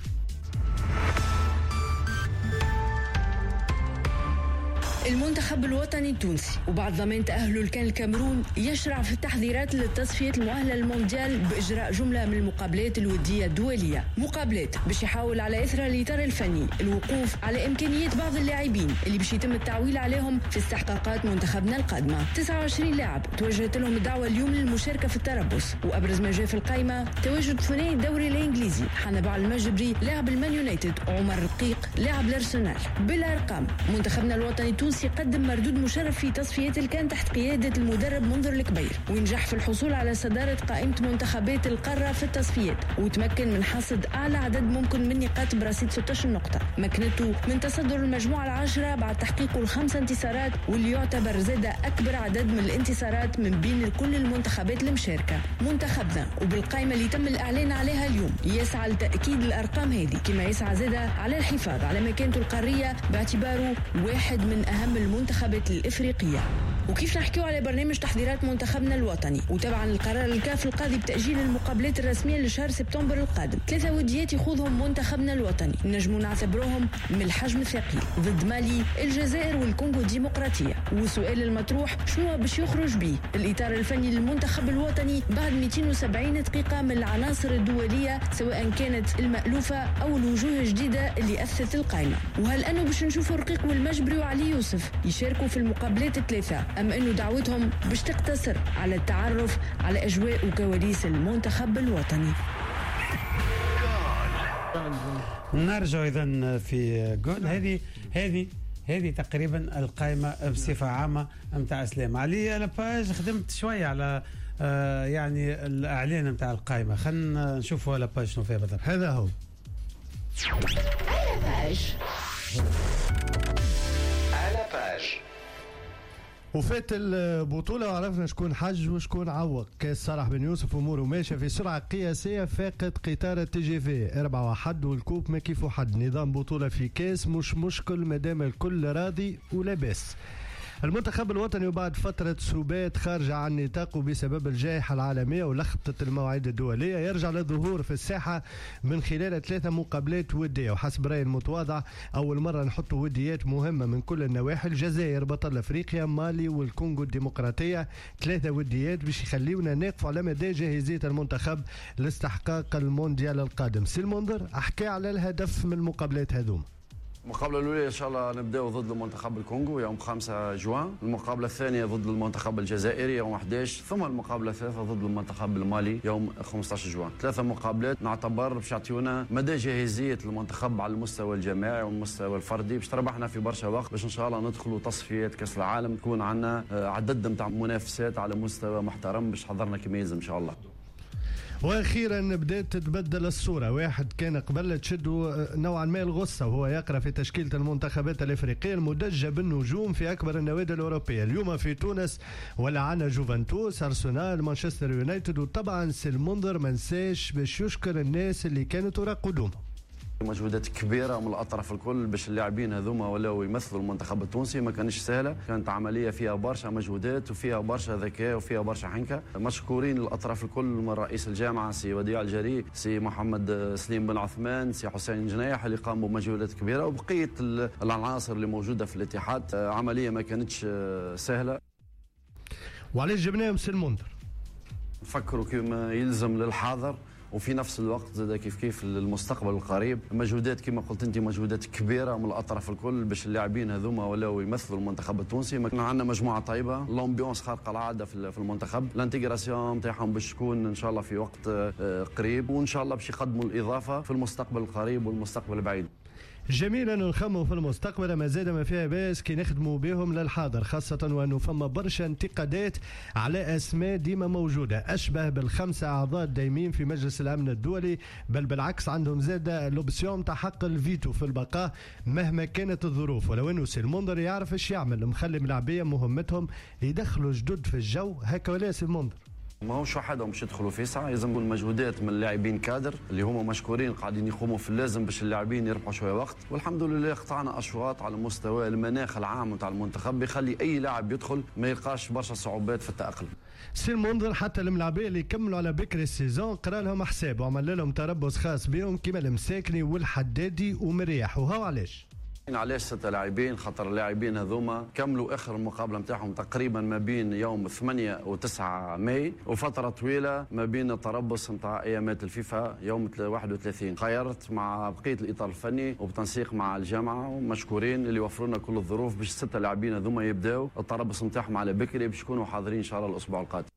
المنتخب الوطني التونسي وبعد ضمان تأهله لكان الكاميرون يشرع في التحضيرات للتصفية المؤهلة للمونديال بإجراء جملة من المقابلات الودية الدولية، مقابلات باش يحاول على إثر الإطار الفني الوقوف على إمكانيات بعض اللاعبين اللي باش يتم التعويل عليهم في استحقاقات منتخبنا القادمة. 29 لاعب توجهت لهم الدعوة اليوم للمشاركة في التربص، وأبرز ما جاء في القائمة تواجد ثنائي الدوري الإنجليزي حنبع المجبري لاعب المان يونايتد وعمر رقيق لاعب الأرسنال. بالأرقام منتخبنا الوطني التونسي قدم مردود مشرف في تصفيات الكان تحت قيادة المدرب منذر الكبير، ونجح في الحصول على صدارة قائمة منتخبات القارة في التصفيات، وتمكن من حصد أعلى عدد ممكن من نقاط برصيد 16 نقطة، مكنته من تصدر المجموعة العاشرة بعد تحقيقه ال5 انتصارات، واللي يعتبر زاد أكبر عدد من الانتصارات من بين كل المنتخبات المشاركة. منتخبنا وبالقائمة اللي تم الإعلان عليها اليوم يسعى لتأكيد الأرقام هذه، كما يسعى زاد على الحفاظ على مكانته القارية باعتباره واحد من أهم المنتخبات الإفريقية. وكيف نحكيو على برنامج تحضيرات منتخبنا الوطني. وتبعا لقرار الكاف القاضي بتأجيل المقابلات الرسمية لشهر سبتمبر القادم 3 وديات يخوضهم منتخبنا الوطني نجمو نعتبروهم من الحجم الثقيل ضد مالي، الجزائر والكونغو الديمقراطية. والسؤال المطروح شنو باش يخرج به الإطار الفني للمنتخب الوطني بعد 270 دقيقة من العناصر الدولية سواء كانت المألوفة أو الوجوه الجديدة اللي أثث القائمة. وهل أنه باش نشوفوا رقيق والمجبري وعلي يوسف يشاركوا في المقابلات الثلاثة أم أنه دعوتهم باش تقتصر على التعرف على أجواء وكواليس المنتخب الوطني؟ نرجع إذن في جول. هذه تقريبا القائمة بصفة عامة متاع اسلام علي. لاباج خدمت شوية على يعني الإعلان متاع القائمة، خلينا نشوفوا لاباج شنو فيها بالضبط. هذا هو على باج. وفات البطولة وعرفنا شكون حج وشكون عوق. كاس صالح بن يوسف اموره ماشيه في سرعة قياسية، فاقد قطار التي جي في 4-1 والكوب ما كيف حد. نظام بطولة في كاس مش مشكل مادام الكل راضي ولاباس. المنتخب الوطني وبعد فترة سبات خارجة عن نطاقه بسبب الجائحة العالمية ولخبطة المواعيد الدولية يرجع للظهور في الساحة من خلال 3 مقابلات ودية، وحسب رأي المتواضع أول مرة نحطوا وديات مهمة من كل النواحي. الجزائر، بطل أفريقيا، مالي والكونغو الديمقراطية، 3 وديات باش يخليونا نقف على مدى جاهزية المنتخب لاستحقاق المونديال القادم. سي المنذر أحكي على الهدف من المقابلات هذوم. المقابلة الأولى إن شاء الله نبدأ ضد المنتخب الكونغو يوم 5 جوان، المقابلة الثانية ضد المنتخب الجزائري يوم 11، ثم المقابلة الثالثة ضد المنتخب المالي يوم 15 جوان. 3 مقابلات نعتبر باش يعطيونا مدى جاهزية المنتخب على المستوى الجماعي والمستوى الفردي، باش تربحنا في برشا وقت باش إن شاء الله ندخلوا تصفيات كأس العالم، تكون عندنا عدد نتاع منافسات على مستوى محترم باش حضرنا كما يلزم إن شاء الله. واخيرا بدات تتبدل الصوره. واحد كان قبل تشد نوعا ما الغصه وهو يقرا في تشكيله المنتخبات الافريقيه المدجه بالنجوم في اكبر النوادي الاوروبيه. اليوم في تونس ولا عنا جوفنتوس، ارسنال، مانشستر يونايتد، وطبعا سي المنذر ما نساش باش يشكر الناس اللي كانوا تراقدوهم. مجهودات كبيره من الاطراف الكل باش اللاعبين هذوما ولاو يمثلوا المنتخب التونسي، ما كانش سهله، كانت عمليه فيها برشا مجهودات وفيها برشا ذكاء وفيها برشا حنكه. مشكورين الاطراف الكل من رئيس الجامعه سي وديع الجري، سي محمد سليم بن عثمان، سي حسين جنايح اللي قاموا بمجهودات كبيره، وبقيه العناصر اللي موجوده في الاتحاد. عمليه ما كانتش سهله. وعلاش جبناهم سي المنذر؟ نفكروا كما يلزم للحاضر وفي نفس الوقت زاد كيف للمستقبل القريب. مجهودات كما قلت انت مجهودات كبيره من الاطراف الكل باش اللاعبين هذوما ولاو يمثلوا المنتخب التونسي. عندنا مجموعه طيبه، لومبيونس خارقه العاده في المنتخب، الانتيغراسيون نتاعهم باش تكون ان شاء الله في وقت قريب، وان شاء الله باش يقدموا الاضافه في المستقبل القريب والمستقبل البعيد. جميل أن نخموا في المستقبل، ما زاد ما فيها باس كي نخدموا بهم للحاضر، خاصة وأنه فما برشا انتقادات على أسماء ديما موجودة أشبه بال5 أعضاء دايمين في مجلس الأمن الدولي، بل بالعكس عندهم زاد لوبسيون تاع حق الفيتو في البقاء مهما كانت الظروف. ولو أنه سي المنذر يعرف ايش يعمل، مخلي ملاعبية مهمتهم يدخلوا جدد في الجو هكا. ولا سي المنذر ما هوش وحدهم باش يدخلوا في ساعه، لازم يكون مجهودات من اللاعبين كادر اللي هما مشكورين قاعدين يقوموا في اللازم باش اللاعبين يربحوا شويه وقت. والحمد لله قطعنا اشواط على مستوى المناخ العام نتاع المنتخب بيخلي اي لاعب يدخل ما يلقاش برشا صعوبات في التاقلم. سي المنذر حتى الملاعبيه اللي كملوا على بكري السيزون قرا لهم حساب وعمل لهم تربص خاص بهم كيما المساكني والحدادي ومرياح. وهو علاش؟ علاش 6 لاعبين؟ خاطر اللاعبين هذوما كملوا اخر المقابله نتاعهم تقريبا ما بين يوم 8 و9 ماي، وفتره طويله ما بين التربص نتاع ايامات الفيفا يوم 31. خيرت مع بقيه الاطار الفني وبتنسيق مع الجامعه ومشكورين اللي وفروا لنا كل الظروف باش 6 لاعبين هذوما يبداوا التربص نتاعهم على بكري باش يكونوا حاضرين ان شاء الله الاسبوع القادم.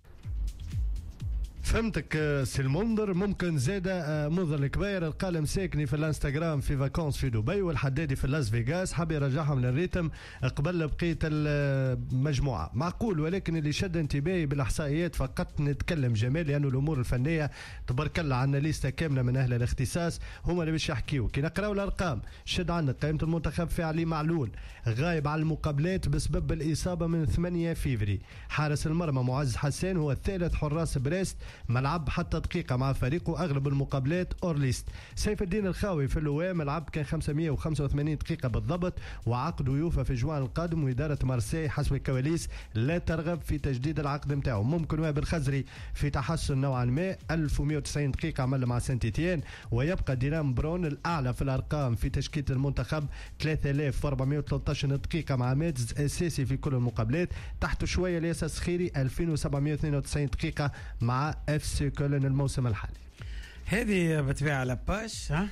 فهمتك سي المنذر. ممكن زاد منذر الكبير القالم ساكني في الانستغرام في فاكونس في دبي، والحدادي في لاس فيغاس، حاب يرجعهم للريتم قبل بقيه المجموعه. معقول، ولكن اللي شد انتباهي بالاحصائيات فقط نتكلم جمال، لانه الامور الفنيه تبارك الله عندنا ليسته كامله من اهل الاختصاص هم اللي باش يحكيوا. كي نقراو الارقام شد عندك قائمه المنتخب في علي معلول غايب على المقابلات بسبب الاصابه من 8 فيفري. حارس المرمى معز حسان هو الثالث حراس بريست ملعب حتى دقيقة مع فريقه أغلب المقابلات أورليست. سيف الدين الخاوي في اللواء ملعب كان 585 دقيقة بالضبط، وعقد يوفى في جوان القادم، وإدارة مارسيل حسب الكواليس لا ترغب في تجديد العقد نتاعو. ممكن وائل الخزري في تحسن نوعا ما، 1190 دقيقة عمل مع سانت إتيان، ويبقى ديلان برون الأعلى في الأرقام في تشكيلة المنتخب 3413 دقيقة مع ماتز أساسي في كل المقابلات. تحته شوية لياس السخيري 2792 دقيقة مع اف سي كولن الموسم الحالي. هذه بتبيع على باش ها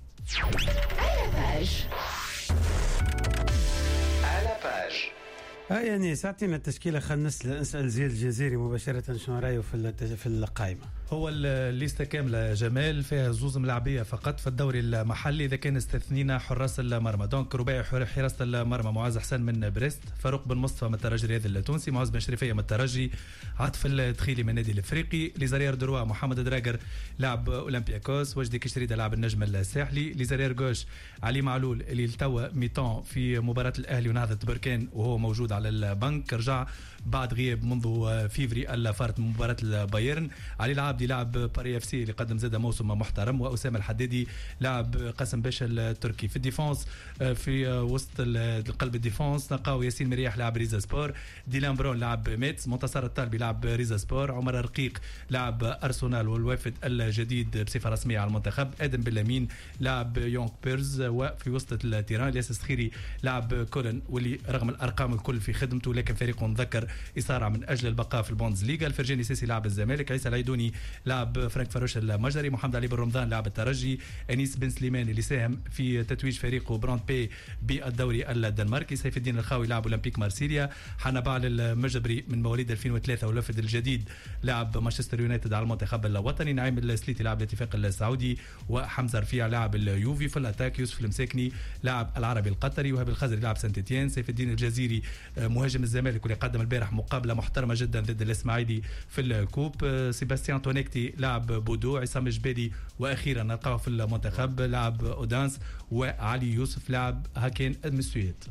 على باج. يعني ساعتين التشكيله. خلينا نسال زياد الجزيري مباشره شنو رايه في القائمه. هو الليسته كامله جمال فيها زوز ملاعبيه فقط في الدوري المحلي اذا كان استثنينا حراس المرمى. دونك رباعي حراسه المرمى معاذ حسن من بريست، فاروق بن مصطفى من الترجي الرياضي التونسي، معاذ بن شريفيه من الترجي، عاطف الدخيلي من النادي الافريقي، ليزارير دروا محمد دراجر لاعب اولمبياكوس، وجدي كشريده لاعب النجم الساحلي، ليزارير جوش علي معلول اللي التوا ميتون في مباراه الاهلي ونهضه بركان وهو موجود على البنك، رجع بعد غياب منذ فيفري الفارت من مباراه البايرن. علي العابدي لاعب باري اف سي اللي قدم زاده موسم محترم، واسامه الحدادي لاعب قاسم باشا التركي. في الديفونس في وسط القلب الديفونس نلقاو ياسين مرياح لاعب ريزا سبور، ديلان برون لاعب ميتس، منتصر الطالبي لاعب ريزا سبور، عمر رقيق لاعب ارسنال والوافد الجديد بصفه رسميه على المنتخب، ادم بلامين لاعب يونغ بيرز. وفي وسط التيران الياس السخيري لاعب كولن واللي رغم الارقام الكل في خدمته لكن فريقه مذكر إصارة من أجل البقاء في البوندز ليغا. الفرجاني سيسي لاعب الزمالك، عيسى العيدوني لاعب فرانك فاروش المجري، محمد علي بن رمضان لاعب الترجي، أنيس بن سليمان اللي ساهم في تتويج فريقه براند بي بالدوري الدنماركي، سيف الدين الخاوي لاعب أولمبيك مارسيليا، حنبال المجبري من مواليد 2003 والوفد الجديد لاعب مانشستر يونايتد على المنتخب الوطني، نعيم السليتي لاعب الاتفاق السعودي، وحمزة رفيع لاعب اليوفي. في الاتاك يوسف المساكني لاعب العربي القطري، وهاب الخزري لاعب سانت إتيان، سيف الدين الجزيري مهاجم الزمالك واللي قدم البارح مقابله محترمه جدا ضد الاسماعيلي في الكوب، سيباستيان تونيكتي لاعب بودو، عصام الجبالي واخيرا نلقاه في المنتخب لاعب اودانس، وعلي يوسف لاعب هاكين المسويات.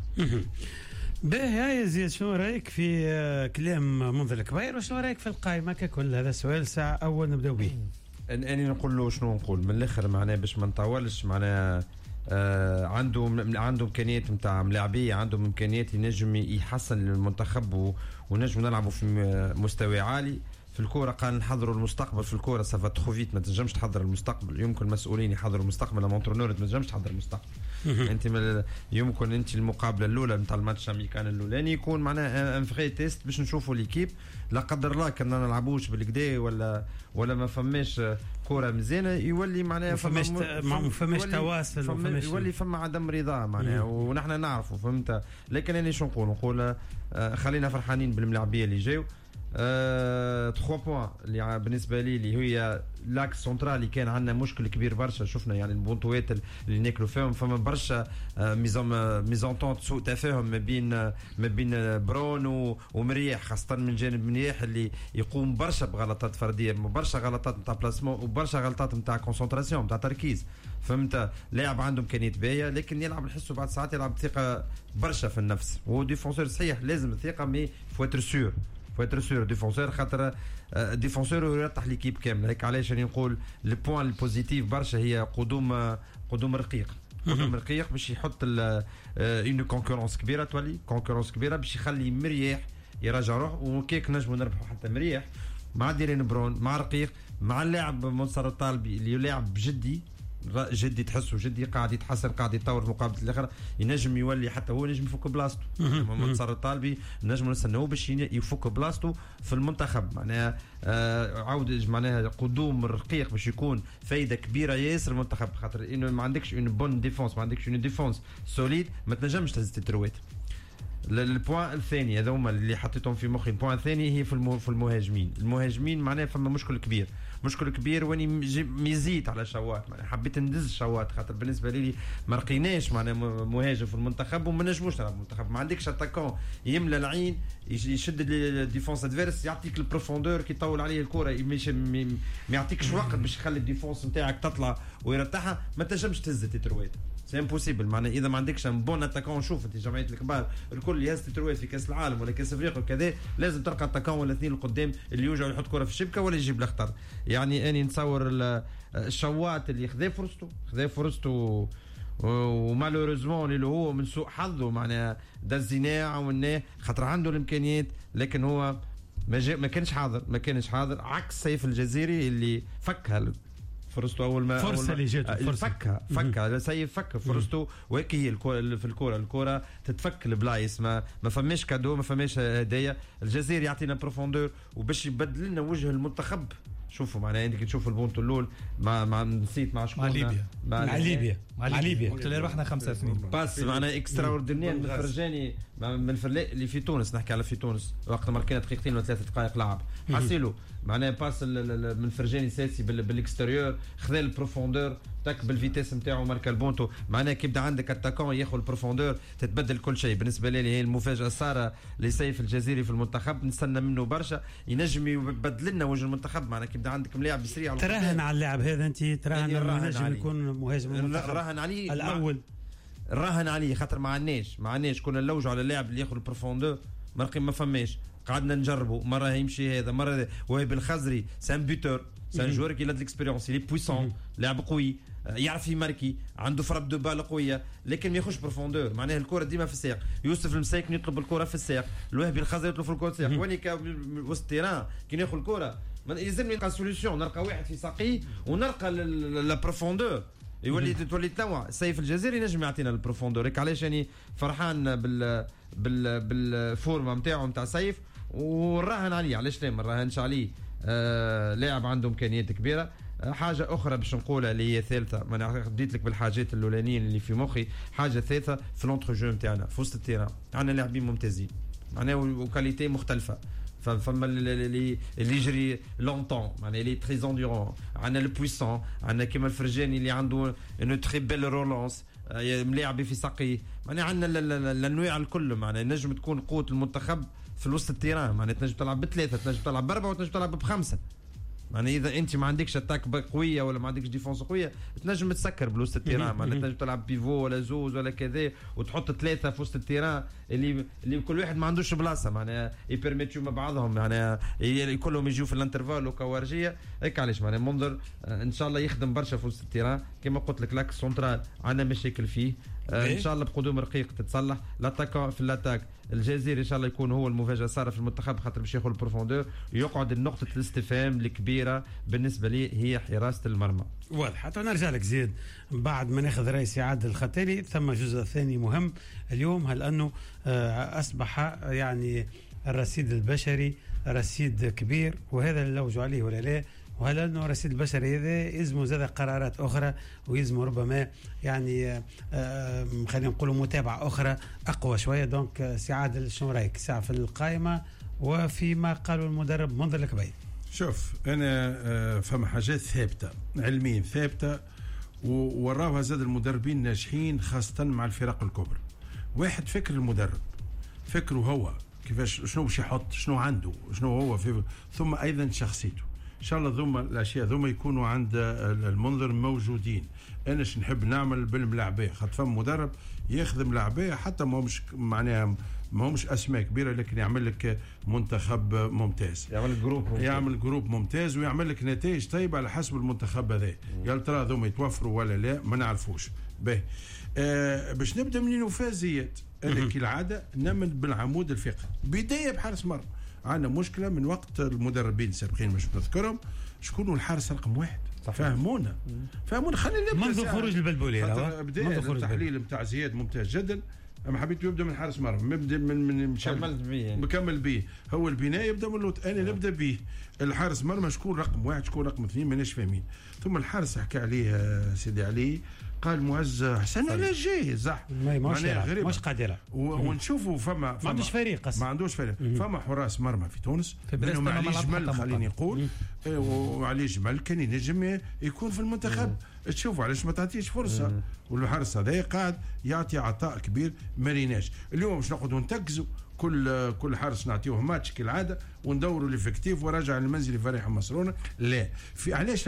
باهي يا زياد، شنو رايك في كلام منذر الكبير وشنو رايك في القائمه ككل؟ هذا سؤال ساعه اول نبداو به. اني نقول له شنو نقول من الاخر معناه باش ما نطولش. معناه عنده امكانيات نتاع ملاعبيه، عنده امكانيات ينجم يحسن المنتخب ونجم نلعبوا في مستوى عالي. في الكوره قال نحضروا المستقبل، في الكوره سافا تخوفيت ما تنجمش تحضر المستقبل، يمكن المسؤولين يحضروا المستقبل، المونترونور ما تنجمش تحضر المستقبل. انت يمكن انت المقابله الاولى نتاع الماتش الامريكان الاولاني يكون معناها ان فري تيست باش نشوفوا ليكيب، لا قدر الله كنا ما نلعبوش بالكدا ولا ما فماش كوره مزيانه، يولي معناها ما فماش تواصل، يولي فما عدم رضا معناها، ونحن نعرفوا فهمت. لكن انا شو نقول خلينا فرحانين بالملاعبيه اللي جاوا. 3 بوان اللي بالنسبه لي اللي هي لاكس سنترال اللي كان عندنا مشكل كبير برشا، شفنا يعني البونتوات اللي ناكلوا فيهم، فما برشا ميزونتونت سوء تفاهم ما بين برون ومريح، خاصه من جانب مريح اللي يقوم برشا بغلطات فرديه، برشا غلطات نتاع بلاسمون وبرشا غلطات نتاع كونسنتراسيون نتاع تركيز. فهمت لاعب عنده امكانيات باهيه لكن يلعب نحسه بعد ساعات يلعب بثقه برشا في النفس، وهو ديفونسور صحيح لازم الثقه مي فو اتر سور ديفونسور، خاطر ديفونسور يرتاح ليكيب كامله. هيك علاش راني نقول البوان البوزيتيف برشا هي قدوم رقيق باش يحط اون كونكورونس كبيره، تولي كونكورونس كبيره باش يخلي مريح يراجع روح، وكيك نجموا نربحوا حتى مريح مع ديرين برون مع رقيق مع اللاعب منصر الطالبي اللي لاعب جدي تحسه جدي قاعد يتحسن قاعد يتطور في مقابله الاخرى، ينجم يولي حتى هو ينجم يفك بلاصته. منصر الطالبي نجم نستناو باش يفك بلاصته في المنتخب، معناها عود معناها قدوم رقيق باش يكون فايده كبيره ياسر المنتخب، خاطر انه ما عندكش اون بون ديفونس، ما عندكش اون ديفونس سوليد ما تنجمش تهز تتروات. البوان الثاني هذا هما اللي حطيتهم في مخي. البوان الثاني هي في المهاجمين معناها فما مشكل كبير واني ميزيت على شوات، معناها حبيت ندز شوات خاطر بالنسبه لي ما لقيناش معناها مهاجم في المنتخب وما نجموش نلعب المنتخب، ما عندكش اتاكون يملى العين يشد الديفونس ادفيرس يعطيك البروفوندور كي يطول عليه الكره، ما يعطيكش وقت باش يخلي الديفونس نتاعك تطلع ويرتاحها، ما تنجمش تهز تتروات سي امبوسيبل. معناها اذا ما عندكش بون اتاكون، نشوف انت جمعيه الكبار الكل يهز تتروات في كاس العالم ولا كاس افريقيا وكذا، لازم تلقى اتاكون ولا اثنين القدام اللي يوجعوا يحط كره في الشبكه ولا يجيب الاخطر. يعني اني نتصور الشوات اللي خذا فرصته ومالوريزمون اللي هو من سوء حظه، معناها دزيناه عاوناه خاطر عنده الامكانيات، لكن هو ما كانش حاضر عكس سيف الجزيري اللي فكها فرصته اول ما فرصه اللي جاته فكها سيف فك فرصته. وهيك هي الكره تتفك البلايص، ما فماش كادو، ما فماش هدايا. الجزائر يعطينا بروفوندور وباش يبدل لنا وجه المنتخب. شوفوا معناها عندك تشوفوا البونت الاول مع نسيت مع شكون، مع ليبيا وقت اللي ربحنا 5-2 بس معناها اكسترا اوردينير من فرجاني من اللي في تونس. نحكي على في تونس وقت ما كانت دقيقتين ولا 3 دقائق لعب حاسيلو معناها باس من فرجاني ساسي بالاكستيريور، خذا البروفوندور تك بالفيتيس نتاعو ماركا البونتو. معناها كي يبدا عندك اتاكون ياخذ البروفوندور تتبدل كل شيء. بالنسبه لي هي المفاجاه صار لسيف الجزيري في المنتخب، نستنى منه برشا ينجم يبدل لنا وجه المنتخب. معناها كي يبدا عندك ملاعب يسري على تراهن على اللاعب هذا، انت تراهن انه ينجم يكون مهاجم المنتخب. راهن عليه الاول، راهن عليه خاطر ما عندناش كنا نلوجوا على اللاعب اللي ياخذ البروفوندور ما فماش. قعدنا نجربوا مره يمشي هذا مره وهب الخزري سان بوتور سان جوار كي لاد ليكسبيريونس لي بويسون، لاعب قوي يعرف يماركي، عنده فرب دو بال قويه، لكن ما يخش بروفوندور. معناها الكره ديما في الساق. يوسف المساكن يطلب الكره في الساق، الوهبي الخزري يطلب في الكره في الساق. واني وسط التيران كي ناخذ الكره يلزمني نلقى سوليسيون، نلقى واحد في ساقيه ونلقى لا بروفوندور تولي تنوع. سيف الجزائري نجم يعطينا البروفوندور. هيك علاش يعني فرحان بالفورما نتاعو نتاع سيف ونراهن عليه. علاش لا ما نراهنش عليه؟ لاعب عنده امكانيات كبيره. حاجه اخرى باش نقولها اللي هي ثالثه، ما بديت لك بالحاجات الاولانيين اللي في مخي. حاجه ثالثه في لونتر جو نتاعنا في وسط التيران عندنا لاعبين ممتازين معناها وكاليتي مختلفه. فما اللي يجري لونتون معناها اللي تري اندورون، عندنا البويسون، عندنا كيما الفرجاني اللي عنده اون تري بيل رولونس ملاعبي في ساقيه. معناها عندنا الانواع الكل. معناها نجم تكون قوه المنتخب في الوسط التيران. معناها تنجم تلعب بثلاثه، تنجم تلعب باربعه، وتنجم تلعب بخمسه. معناها اذا انت ما عندكش اتاك قويه ولا ما عندكش ديفونس قويه تنجم تسكر بلوسط التيران. معناها تنجم تلعب بيفو ولا زوز ولا كذا وتحط ثلاثه في وسط التيران اللي كل واحد ما عندوش بلاصه. معناها يبرميتيو مع بعضهم، معناها كلهم يجوا في الانترفال وكوارجيه. هيك علاش معناها منظر ان شاء الله يخدم برشا في وسط التيران. كما قلت لك لاك سنترال عندنا مشاكل فيه. ان شاء الله بقدوم رقيق تتصلح. لاتاكون في الاتاك الجزائري ان شاء الله يكون هو المفاجاه صار في المنتخب خاطر باش ياخذ البروفوندور. يقعد النقطه الاستفهام الكبيره بالنسبه لي هي حراسه المرمى. واضح. حتى نرجع لك زيد بعد ما ناخذ راي سعاد الختالي. ثم جزء ثاني مهم اليوم، هل انه اصبح يعني الرصيد البشري رصيد كبير، وهذا اللي نلوجوا عليه ولا لا؟ وهل انه الرصيد البشري هذا يلزموا زاد قرارات اخرى، ويلزموا ربما يعني خلينا نقولوا متابعه اخرى اقوى شويه. دونك سعاد شنو رايك ساعه في القائمه وفيما قالوا المدرب منذر الكبير؟ شوف انا فما حاجات ثابته علميا ثابته وراها زاد المدربين ناجحين خاصه مع الفرق الكبرى. واحد فكر المدرب، فكره هو كيفاش شنو باش يحط، شنو عنده، شنو هو في، ثم ايضا شخصيته. ان شاء الله ذوما الاشياء ذوما يكونوا عند المنظر موجودين. انا نحب نعمل بالملاعبيه خاطر فما مدرب يخدم لاعبيه حتى ما همش معناها ما همش اسماء كبيره، لكن يعمل لك منتخب ممتاز، يعمل جروب ممتاز ويعمل لك نتائج طيبه على حسب المنتخب هذا. يا ترى ذوما يتوفروا ولا لا ما نعرفوش. باهي باش نبدا من النفاذيات. انا كالعاده نمن بالعمود الفقري. بدايه بحارس مرمى عندنا مشكله من وقت المدربين السابقين مش نذكرهم شكون الحارس رقم واحد. فهمونا خلينا نبدا منذ خروج البلبولي. منذ التحليل نتاع زياد ممتاز جدا. اما حبيت يبدا من حارس مرمى، نبدا من مكمل به هو البناء يبدا من اللوت. انا نبدا به الحارس مرمى شكون رقم واحد شكون رقم اثنين ماناش فاهمين. ثم الحارس حكى عليه سيدي علي قال معز حسن على جاي صح معناها مش قادره ونشوفوا فما ما عندوش فريق ما عندوش فريق. فما حراس مرمى في تونس منهم علي جمل خليني نقول وعلي جمل كان ينجم يكون في المنتخب. تشوفوا علاش ما تعطيش فرصه والحارس هذا قاعد يعطي عطاء كبير ما ريناش. اليوم باش نقعدوا نتكزوا كل حارس نعطيوه ماتش كالعاده وندوروا ليفيكتيف وراجع للمنزل فريح مسرونه. لا في علاش